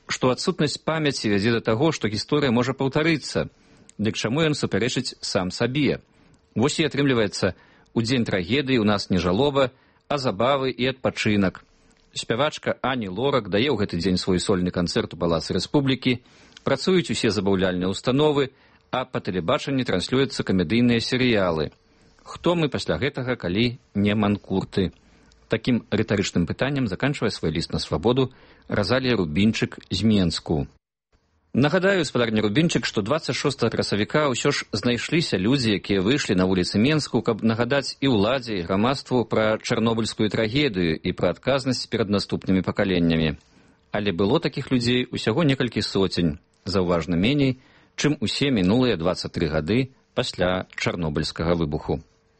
што адсутнасць памяці вядзе да таго, што гісторыя можа паўтарыцца, дык чаму ён супярэчыць сам сабе? Вось і атрымліваецца, у дзень трагедыі ў нас не жалоба, а забавы і адпачынак. Спявачка Ані Лорак дае ў гэты дзень свой сольны канцэрт у Палацы Рэспублікі, працуюць усе забаўляльныя установы, а па тэлебачанні транслююцца камедыйныя серыялы. Хто мы пасля гэтага, калі не манкурты? Такім рытарычным пытаннем заканчвае свой ліст на свабоду Разалія Рубінчык з Менску. Нагадаю, спадарня Рубінчык, што дваццаць шостага красавіка ўсё ж знайшліся людзі, якія выйшлі на вуліцы Менску, каб нагадаць і ўладзе, і грамадству пра чарнобыльскую трагедыю і пра адказнасць перад наступнымі пакаленнямі. Але было такіх людзей усяго некалькі соцень, заўважна меней, чым усе мінулыя дваццаць тры гады пасля чарнобыльскага выбуху.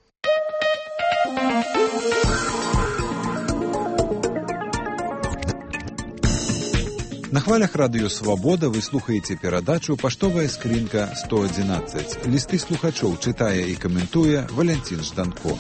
На хвалях радыё «Свабода» вы слухаеце перадачу «Паштовая скринка сто одиннадцать». Лісты слухачоў чытае і каментуе Валянцін Жданко.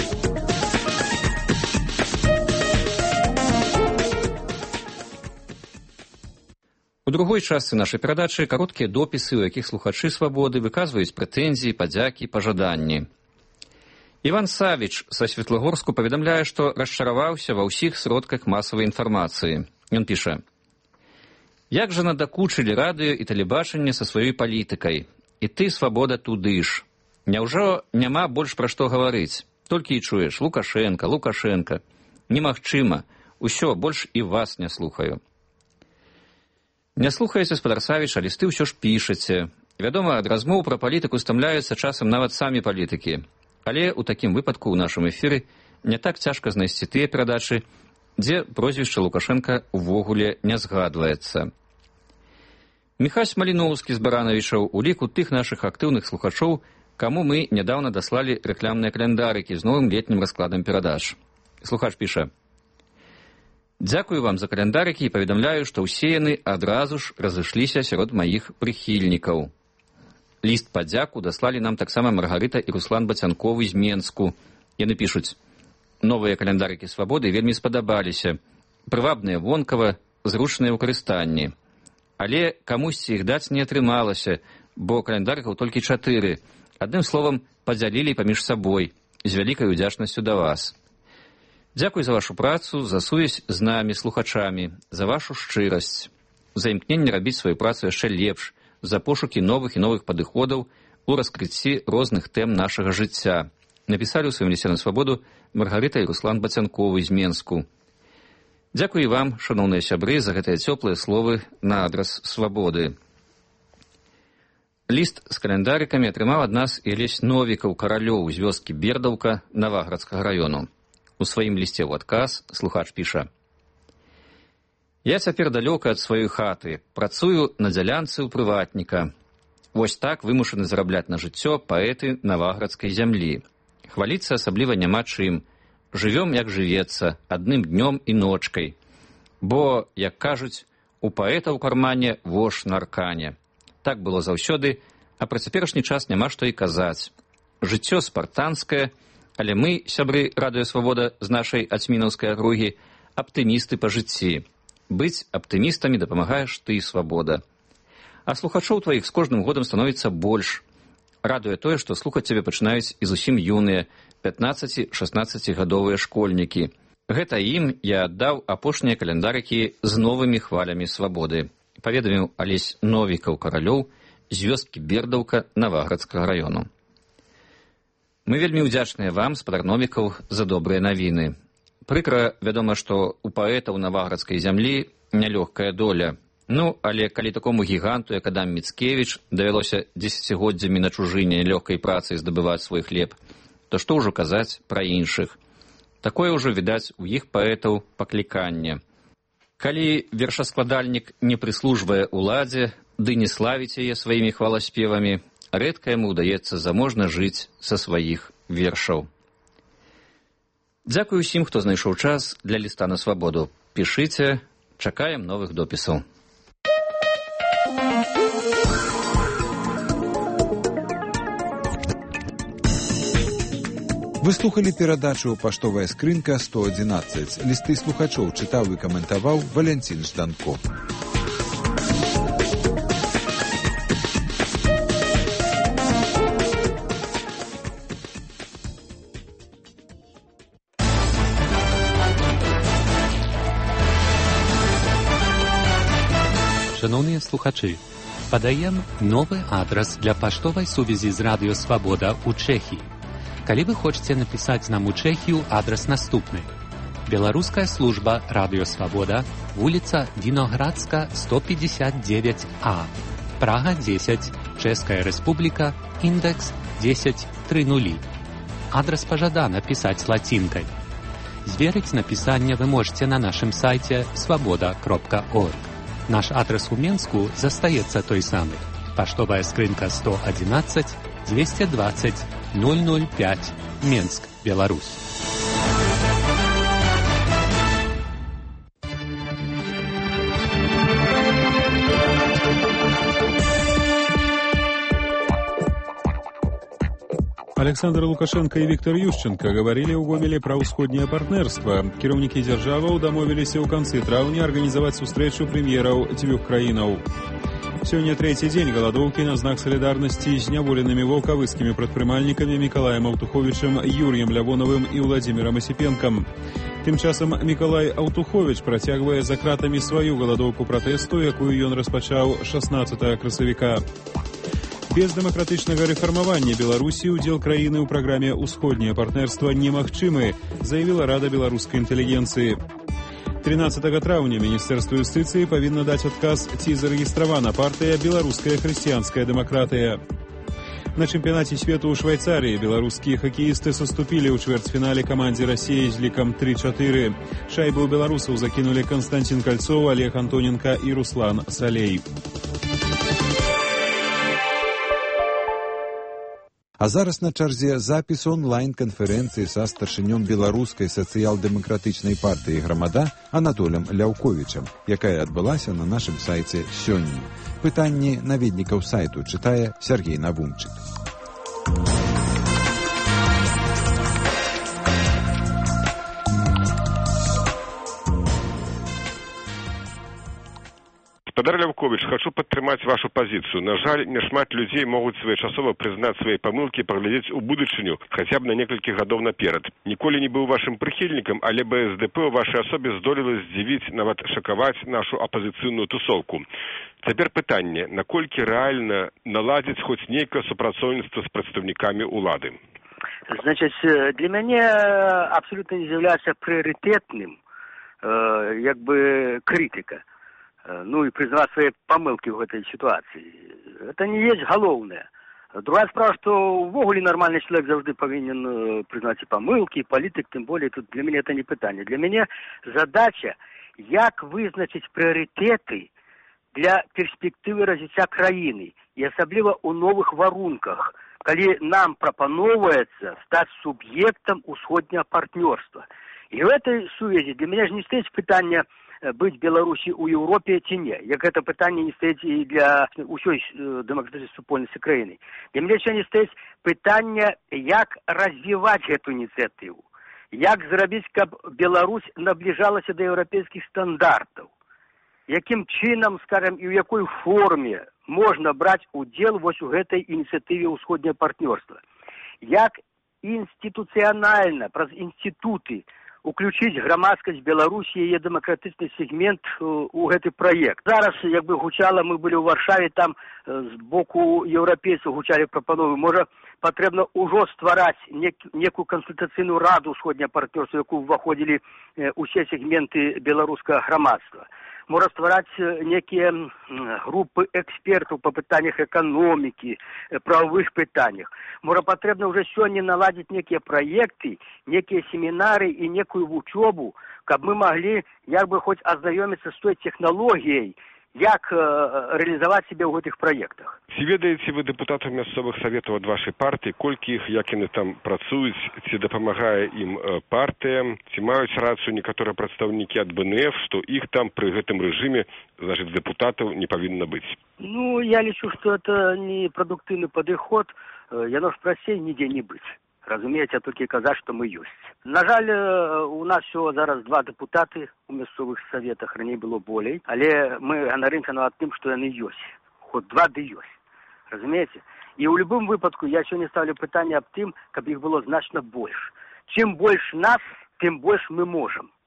У другой частцы нашай перадачы кароткія допісы, у якіх слухачы «Свабоды» выказваюць прэтэнзіі, падзякі, пажаданні. Іван Савіч са Светлагорску паведамляе, што расчараваўся ва ўсіх сродках масавай інфармацыі. Ён піша: «Як жа надакучылі радыё і тэлебачанне са сваёй палітыкай. І ты, Свабода, туды ж. Няўжо няма больш пра што гаварыць? Толькі і чуеш: Лукашенка, Лукашенка. Немагчыма. Усё, больш і вас не слухаю». Не слухаеце, спадар Савіч, а лісты ўсё ж пішаце. Вядома, ад размоў пра палітыку стамляюцца часам нават самі палітыкі. Але ў такім выпадку ў нашым эфіры не так цяжка знайсці тыя перадачы, дзе прозвішча Лукашенка увогуле не згадваецца. Міхась Маліноўскі з Баранавічаў у ліку тых нашых актыўных слухачоў, каму мы нядаўна даслалі рэкламныя календарыкі з новым летнім раскладам перадач. Слухач піша: «Дзякую вам за календарыкі і паведамляю, што ўсе яны адразу ж разышліся сярод маіх прыхільнікаў. Ліст падзяку даслалі нам таксама Маргарыта і Руслан Бацянковы з Менску. Яны пішуць: новыя календарыкі «Свабоды» вельмі спадабаліся. Прывабныя вонкава, зручныя ў карыстанні. Але камусьці іх даць не атрымалася, бо календарыкаў толькі чатыры. Адным словам, падзялілі паміж сабой. З вялікай удзячнасцю да вас. Дзякуй за вашу працу, за сувязь з намі, слухачамі, за вашу шчырасць, за імкненне рабіць сваю працу яшчэ лепш, за пошукі новых і новых падыходаў у раскрыцці розных тэм нашага жыцця. Напісалі ў сваім лісце на свабоду Маргарыта і Руслан Бацянковы з Менску. Дзякуй вам, шаноўныя сябры, за гэтыя цёплыя словы на адрас Свабоды». Ліст з календарыкамі атрымаў ад нас і Алесь Новікаў Каралёў з вёскі Бердаўка Наваградскага раёну. У сваім лісце ў адказ слухач піша: «Я цяпер далёка ад сваёй хаты, працую на дзялянцы ў прыватніка. Вось так вымушаны зарабляць на жыццё паэты Наваградскай зямлі. Хваліцца асабліва няма чым. Жывём, як жывецца, адным днём і ночкай. Бо, як кажуць, у паэта ў кармане вож на аркане. Так было заўсёды, а пра цяперашні час няма што і казаць. Жыццё спартанскае, але мы, сябры радыё «Свабода» з нашай ацьмінаўскай акругі, аптымісты па жыцці. Быць аптымістамі дапамагаеш ты, Свабода. А слухачоў тваіх з кожным годам становіцца больш. Радуе тое, што слухаць цябе пачынаюць і зусім юныя, пятнаццаці-шаснаццацігадовыя школьнікі. Гэта ім я аддаў апошнія календарыкі з новымі хвалямі свабоды, паведаміў Алесь Новікаў Каралёў з вёскі Бердаўка Наваградскага раёну. Мы вельмі ўдзячныя вам, спадар Новікаў, за добрыя навіны. Прыкра, вядома, што у паэтаў Наваградскай зямлі нялёгкая доля. Ну, але калі такому гіганту, як Адам Міцкевіч, давялося дзесяцігоддзямі на чужыне лёгкай працай здабываць свой хлеб, то што ўжо казаць пра іншых. Такое ўжо відаць у іх паэтаў пакліканне. Калі вершаскладальнік не прыслужвае ўладзе, ды не славіць яе сваімі хваласпевамі, рэдка яму ўдаецца заможна жыць са сваіх вершаў. Дзякуй усім, хто знайшоў час для ліста на свабоду. Пішыце, чакаем новых допісаў. Вы слухали перадачу «Паштовая скрынка сто одиннадцать». Лісты слухачоў чытаў і каментаваў Валянцін Жданко. Шановні слухачі, подаємо новий адрес для поштової сувязі з Радіо Свобода у Чехії. Коли ви хочете написати нам у Чехію, адрес наступний. Белорусская служба Радио Свобода, улица Виноградска, сто пятьдесят девять А, Прага десять, Чешская Республика, индекс десять тридцать. Адрес пожадано писать латинкой. Зверить написание вы можете на нашем сайте свобода точка орг. Наш адрес в Минску застається той самый. Поштовая скринка сто одиннадцать двести двадцать ноль ноль пять, Минск, Беларусь. Александр Лукашенко и Виктор Ющенко говорили у Гомеле про ўсходняе партнерство. Кіраўнікі дзяржаваў дамовіліся ў канцы траўня арганізаваць сустрэчу прэм'ераў дзвюх краінаў. Сёння трэці дзень галадоўкі на знак салідарнасці з зняволенымі ваўкавыцкімі прадпрымальнікамі Мікалаем Аўтуховічам, Юріем Лявоновым і Владзімірам Асіпенкам. Тым часам Мікалай Аўтуховіч працягвае за кратамі сваю галадоўку пратэсту, якую ён распачаў шаснаццатага красавіка. Без дэмакратычнага рэфармавання Беларусі удзел краіны ў праграме «Усходняе партнерства» немагчымы, заявіла Рада беларускай інтэлігенцыі. тринадцатага траўня Міністэрства юстыцыі павінна даць адказ, ці зарэгістравана партыя «Беларуская хрысціянская дэмакратыя». На чэмпіянаце свету ў Швайцарыі беларускія хакеісты саступілі ў чвэрцьфінале камандзе Расіі з лікам тры чатыры. Шайбы ў беларусаў закінулі Канстантин Кальцоў, Олег Антоненко і Руслан Салей. А зараз на чарзе запіс онлайн-канферэнцыі са старшынём беларускай сацыял-дэмакратычнай партыі «Грамада» Анатолем Ляўковічам, якая адбылася на нашым сайце сёння. Пытанні наведнікаў сайту чытае Сергей Навумчык. Спадар Ляўковіч, хочу падтрымаць вашу пазіцыю. На жаль, няшмат людзей могуць своечасова прызнаць свае памылкі, паглядзець у будучыню, хаця б на некалькі гадоў наперад. Ніколі не быў вашым прыхільнікам, але бэ эс дэ пэ ў вашай асобе здолела здзівіць, нават шакаваць нашу апазіцыйную тусоўку. Цяпер пытанне, наколькі рэальна наладзіць хоць нейкае супрацоўніцтва з прадстаўнікамі ўлады? Значит, для мяне абсолютно не з'яўляецца прыярытэтным э, як бы крытыка. Ну и признавать свои помылки в этой ситуации. Это не есть головное. Другая справа, что в огуле нормальный человек завжди повинен признать и помылки, и политик, тем более, тут для меня это не питание. Для меня задача, як визначить пріоритети для перспективи развития країни, і особливо у нових варунках, коли нам пропоновується стати суб'єктом усходнього партнерства. І в этой сувязі для меня же не стоит питання быць Беларусі ў Еўропе ці не. Як гэта пытанне не стаіць і для ўсёй дэмакратычнай супольнасці краіны. Для мяне сёння стаіць пытанне, як развіваць гэту ініцыятыву. Як зрабіць, каб Беларусь набліжалася да еўрапейскіх стандартаў. Якім чынам, скажем, і ў якой форме можна браць удзел вось у гэтай ініцыятыве ўсходняе партнерства. Як інстытуцыянальна, праз інстытуты уключить громадскость Беларуси и ее демократичный сегмент у гэты проект. Зараз, як бы гучала, мы были в Варшаве, там з боку европейцев гучали пропановы. Може, потрібно уже створать нек, некую консультаційну раду усходнього партнерства, в яку входили усі сегменты белорусского громадства. Може створать некие группы экспертов по питаннях экономики, правовых питаннях. Може потрібно уже сегодня наладить некие проекты, некие семинары и некую учебу, как мы могли, як бы хоть ознакомиться с той технологией, як э, реализовать себя в этих проектах. Ці ведаеце вы дэпутатаў мясцовых саветаў ад вашай партыі, колькі іх, як яны там працуюць, ці дапамагае ім партыя, ці маюць рацыю некаторыя прадстаўнікі ад бэ эн эф, што іх там пры гэтым рэжыме, значит, дэпутатаў не павінна быць? Ну, я лічу, што это не прадуктыўны падыход, яно ж прасцей нідзе не быць. Разумееце, толькі казаць, што мы ёсць. На жаль, у нас всього зараз два депутати у місцевих советах, ранее було болей, але ми ганаримося над тим, що вони є. Хоч два де є. Розумієте? І у будь-якому випадку я сьогодні ставлю питання об тим, щоб їх було значно більше. Чим більше нас, тим більше ми можемо.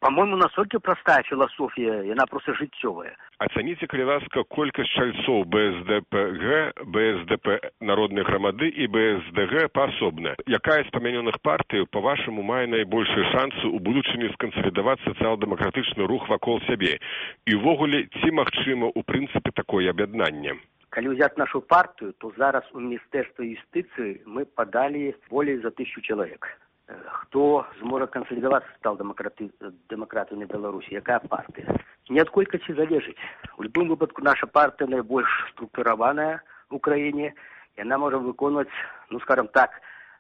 По-моему, настолько простая философия, и она просто житевая. Ацаніце, калі ласка, колькасць чальцоў бэ эс дэ пэ гэ, бэ эс дэ пэ народнай грамады і бэ эс дэ гэ паасобна. Якая з памянёных партый, па-вашаму, мае найбольшыя шансы ў будучыні скансалідаваць сацыял-дэмакратычны рух вакол сябе? І ўвогуле, ці магчыма ў прынцыпе такое аб'яднанне? Калі ўзяць нашу партыю, то зараз у Міністэрства юстыцыі мы падалі болей за тысячу чалавек. Хто зможа кансалідавацца стал дэмакратыі на Беларусі? Якая партыя? Не ад колькасці залежыць. У любым выпадку наша партыя найбольш структураваная ў краіне, і яна можа выконваць, ну, скажем так,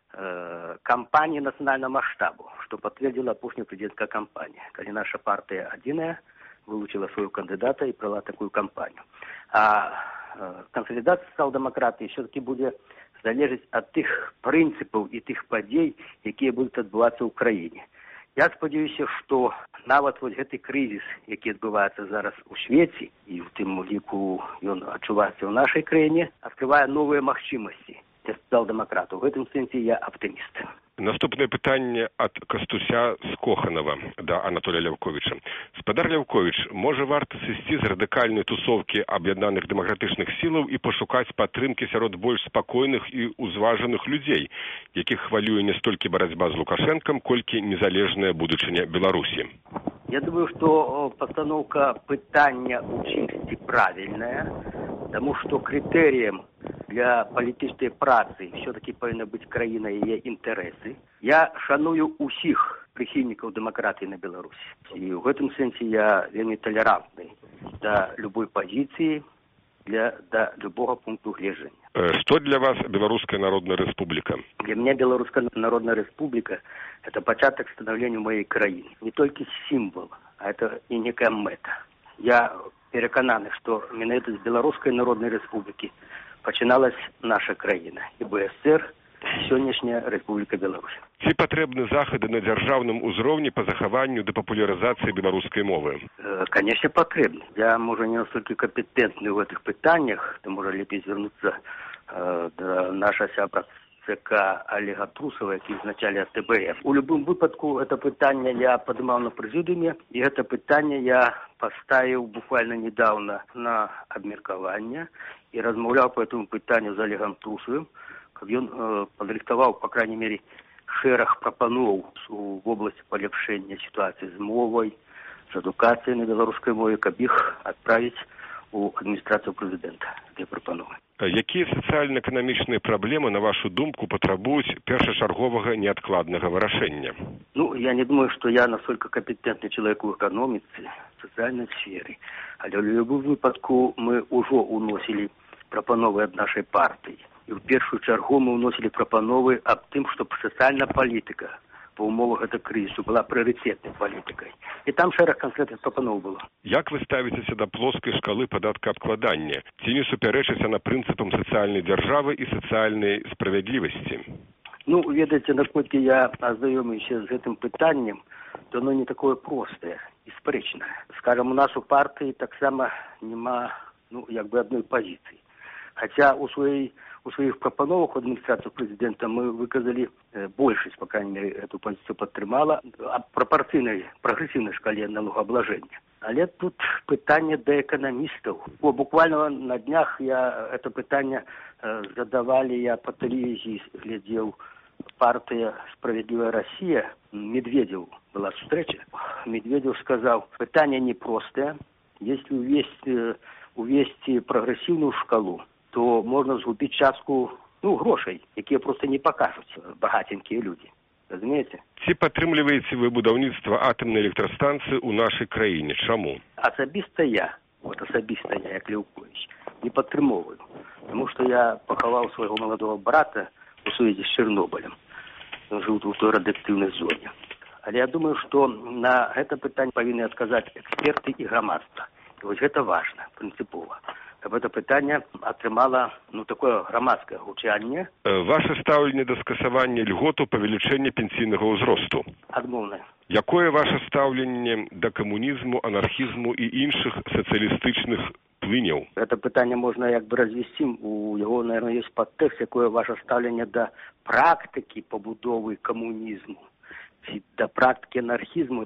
э, кампаніі нацыянальнага маштабу, што пацвердзіла апошняя прэзідэнцкая кампанія, калі наша партыя адзіная вылучила свайго кандыдата і правяла такую кампанію. А э, кансалідацыя сацыял-дэмакратыі все-таки будзе залежыць ад тых прынцыпаў і тых падзей, якія будуць адбывацца ў краіне. Я спадзяюся, што нават вось гэты крызіс, які адбываецца зараз у свеце, і ў тым ліку ён адчуваецца ў нашай краіне, адкрывае новыя магчымасці для сацыял-дэмакратаў. У гэтым сэнсе я аптыміст. Наступнае пытанне ад Кастуся з Коханова да Анатолія Ляўковіча. Спадар Ляўковіч, можа варта сысці з радыкальнай тусоўкі аб'яднаных дэмакратычных сілаў і пашукаць падтрымкі сярод больш спакойных і ўзважаных людзей, якіх хвалюе не столькі барацьба з Лукашэнкам, колькі незалежная будучыня Беларусі? Я думаю, што пастаноўка пытання ў чымсьці правільная, таму што крытэрыем для палітычнай працы все-таки павінна быць краіна і яе інтарэсы. Я шаную ўсіх прыхільнікаў дэмакратыі на Беларусі. І ў гэтым сэнсе я вельмі талерантны да любой пазіцыі, для, да любого пункту гледжання. Што для вас Беларуская Народная Рэспубліка? Для меня Белорусская Народная Республика – это початок становления моей краины. Не только символ, а это и некая мета. Я переконаны, что именно это с Белорусской Народной Республики починалась наша краина. И БСР – сённяшняя Рэспубліка Беларусь. Ці патрэбны захады на дзяржаўным узроўні па захаванню да папулярызацыі беларускай мовы? Э, конечно, патрэбны. Я, можа, не настолько компетентны в этих пытаннях, то, можа, лепей звернуцца э, до нашего сябра ЦК Олега Трусова, який в начале АТ Б Ф. У любым выпадку это пытанне я поднимал на президиуме, и это пытанне я поставил буквально недавно на обмеркование и размаўлял по этому пытанню з Олегом Трусовым, каб ён э, падрыхтаваў, по крайней мере, шэраг прапаноў у вобласці палепшэння сітуацыі з мовай, з адукацыяй на беларускай мове, каб іх адправіць у адміністрацыю прэзідэнта для прапановы. Якія сацыяльна-эканамічныя праблемы, на вашу думку, патрабуюць першачарговага неадкладнага вырашэння? Ну, я не думаю, что я настолько компетентный человек в экономице, в социальной сфере. Але в любом выпадку мы уже уносили прапановы ад нашай партыі. І ў першую чаргу мы ўносілі прапановы аб тым, што сацыяльная палітыка па умовах гэтага крызісу была прыярытэтнай палітыкай. І там шэраг канкрэтных прапаноў было. Як вы ставіцеся да плоскай шкалы падаткаабкладання? Ці не супярэчыць яна прынцыпам сацыяльнай дзяржавы і сацыяльнай справядлівасці? Ну, ведаеце, наколькі я азнаёміўся з гэтым пытаннем, то оно не такое простае і спрэчнае. Скажам, у нас у партыі таксама няма, ну, як бы адной пазіцыі. Хаця у своей у своих прапановах у администрацию президента мы выказали э, большесть, по крайней мере, эту позицию подтримала, о пропорционной, прогрессивной шкале налогообложения. Але тут пытание до экономистов. О, буквально на днях я это пытание э, задавали, я по телевизии глядел, партия «Справедливая Россия», Медведев была встреча. Медведев сказал, пытание непростое. Если увести, э, увести прогрессивную шкалу, то можна згубіць частку, ну, грошей, якія просто не пакажуць багатенькія людзі. Разумееце? Ці падтрымліваеце вы будаўніцтва атамнай электрастанцыі ў нашай краіне? Чаму? Асабіста я, вот асабіста я, як Ляўковіч, не падтрымоўваю. Таму што я пахаваў свайго маладого брата у сувязі з Чэрнобылем. Ён жыў у той радыактыўнай зоне. Але я думаю, што на гэта пытанне павінны адказаць эксперты і грамадства. І вось гэта важна, прынцыпова. Каб это пытанне атрымала, ну, такое грамадскае гучанне. Ваше стаўленне да скасавання льготу павелічэння пенсійнага ўзросту? Адмоўнае. Якое ваше стаўленне да камунізму, анархізму і іншых сацыялістычных плыняў? Гэта пытанне можна як бы развесці. У яго, наверное, ёсць падтэкст, якое ваше стаўленне да практыкі пабудовы камунізму ці да практыкі анархізму. Это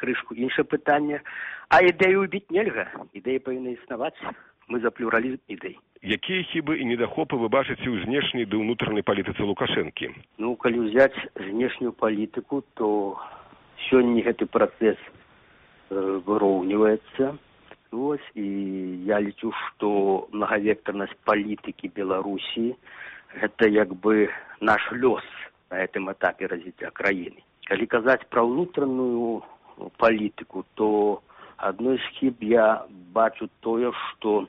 крышку іншае пытанне. А ідэю біць нельга. Ідэі павінны існаваць. Мы за плюралізм ідэй. Якія хібы і недахопы вы бачыце ў знешняй ды ўнутранай палітыцы Лукашэнкі? Ну, калі ўзяць знешнюю палітыку, то сёння гэты працэс э, выроўніваецца. Вось, і я лічу, што многавектарнасць палітыкі Беларусі гэта як бы наш лёс на гэтым этапе развіцця краіны. Калі казаць пра ўнутраную палітыку, то адной з хіб я бачу тое, што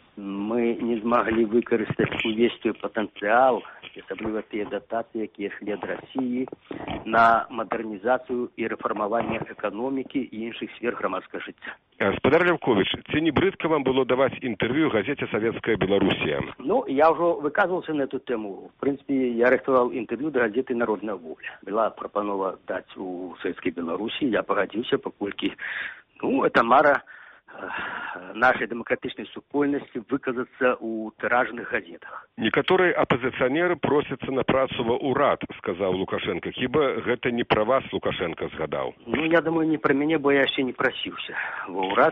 мы не змаглі выкарыстаць увесь той патэнцыял, асабліва тыя датацыі, якія ішлі ад Расіі, на мадэрнізацыю і рэфармаванне эканомікі і іншых сфер грамадскага жыцця. Гаспадар Ляўковіч, ці не брыдка вам было даваць інтэрв'ю газеце «Савецкая Беларусія»? Ну, я ўжо выказваўся на эту тэму. В прынцыпе, я рыхтаваў інтэрв'ю да газеты «Народная воля». Была прапанова даць у Савецкай Беларусі, я пагадзіўся, паколькі, ну, это мара нашай дэмакратычнай супольнасці выказацца ў тыражных газетах. Некаторыя апазіцыянеры просяцца на працу ва ўрад, сказаў Лукашенко. Хіба гэта не пра вас Лукашенко згадаў? Ну, я думаю, не пра мяне, бо я яшчэ не прасіўся ва ўрад.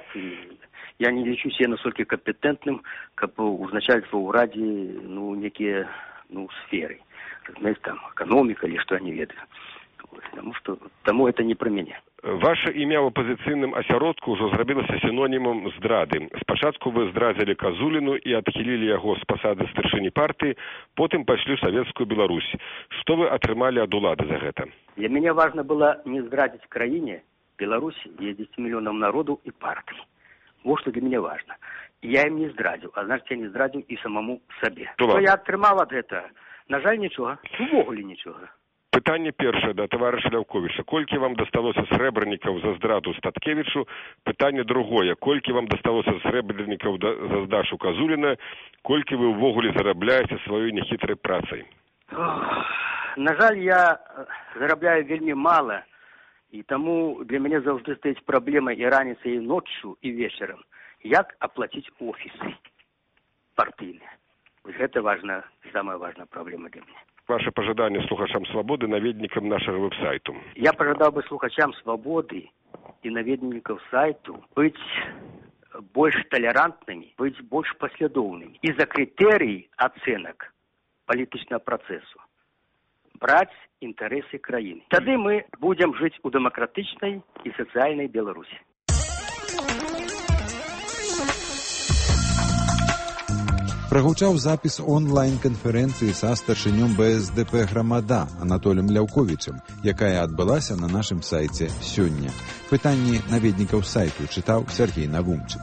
Я не лічу себе настолькі кампетэнтным, каб узначальваць ва ўрадзе, ну, некія, ну, сферы. Разумець, там, эканоміка или што я не ведаю. Таму што, таму это не пра мяне. Ваше імя ў апазіцыйным асяродку ўжо зрабілася сінонімам здрады. Спачатку вы здрадзілі Казуліну і адхілілі яго з пасады старшыні партыі, потым пайшлі ў Савецкую Беларусь. Што вы атрымалі ад улады за гэта? Для мяне важна было не здрадзіць краіне, Беларусі, дзе дзесяць мільёнаў народу і партый. Вот што для мяне важна. Я ім не здрадзіў, а значит, я не здрадзіў і самому сабе. Што я атрымаў ад гэтага? На жаль, нічога. Увогуле нічога. Пытанне першае да таварыша Ляўковіча. Колькі вам дасталося срэбранікаў за здраду Статкевічу? Пытанне другое. Колькі вам дасталося срэбранікаў за здачу Казуліна? Колькі вы ўвогуле зарабляеце сваёй нехітрай працай? На жаль, я зарабляю вельмі мала, і таму для мяне заўжды стаіць праблема і раніцай, і ноччу, і вечарам. Як аплаціць офісы партыйныя? Гэта важна, самая важная праблема для мяне. Ваше пожаданне слухачам «Свободы», наведнікам нашага веб-сайту. Я пожадаў бы слухачам «Свободы» і наведнікаў сайту быць больш талерантнымі, быць больш паслядоўнымі. І за крытэрый ацэнак палітычнага працэсу браць інтарэсы краіны. Тады мы будзем жыць у дэмакратычнай і сацыяльнай Беларусі. Прагучаў запіс онлайн-канферэнцыі са старшынём бэ эс дэ пэ «Грамада» Анатолем Ляўковічам, якая адбылася на нашым сайце сёння. Пытанні наведнікаў сайту чытаў Сергей Навумчык.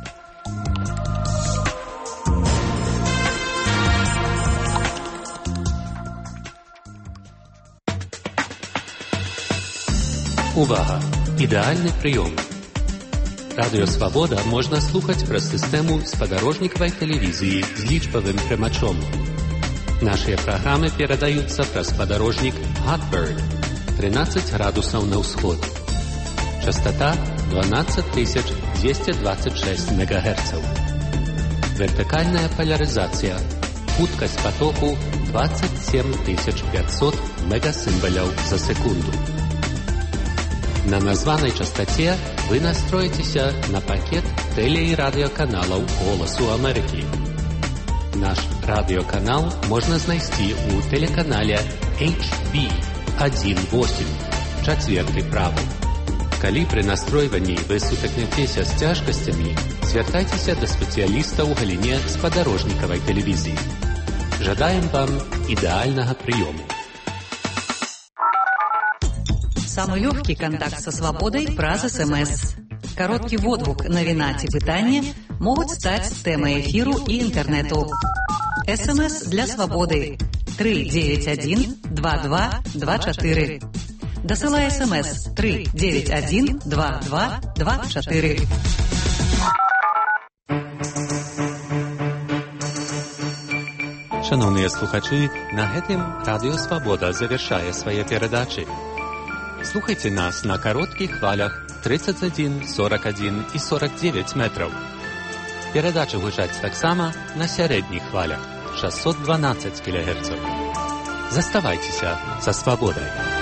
Увага! Ідэальны прыём. Радыё «Свабода» можна слухаць праз сістэму спадарожнікавай тэлевізіі з лічбавым прымачом. Нашыя праграмы перадаюцца праз спадарожнік Hotbird тринадцать градусаў на ўсход. Частота дванадцать тысяч двести двадцать шесть мегагерцаў. Вертыкальная поляризація. Хуткасць потоку двадцать семь тысяч пятьсот мегасімбаляў за секунду. На названай частоце вы настроитеся на пакет теле- и радиоканалаў «Голосу Америки». Наш радиоканал можно знайсці ў телеканале эйч би один восемь, чацверты правы. Калі пры настройванні вы сутыкнецеся з цяжкасцямі, звяртайцеся да спецыяліста ў галіне спадарожнікавай тэлевізіі. Жадаем вам ідэальнага прыёму. Самый легкий контакт со свободой праз СМС. Короткий водгук навіна ці пытанне могуць стаць тэмай эфіру і інтэрнэту. СМС для свободы три девять один два два два четыре. Дасылай СМС три девять один два два два четыре. Шановныя слухачы, на гэтым Радыё Свабода завяршае свае перадачы. Слухайте нас на коротких хвалях тридцать один, сорок один и сорок девять метров. Передача гучаць таксама на сярэдніх хвалях шестьсот двенадцать килогерцев. Заставайтеся со свободой.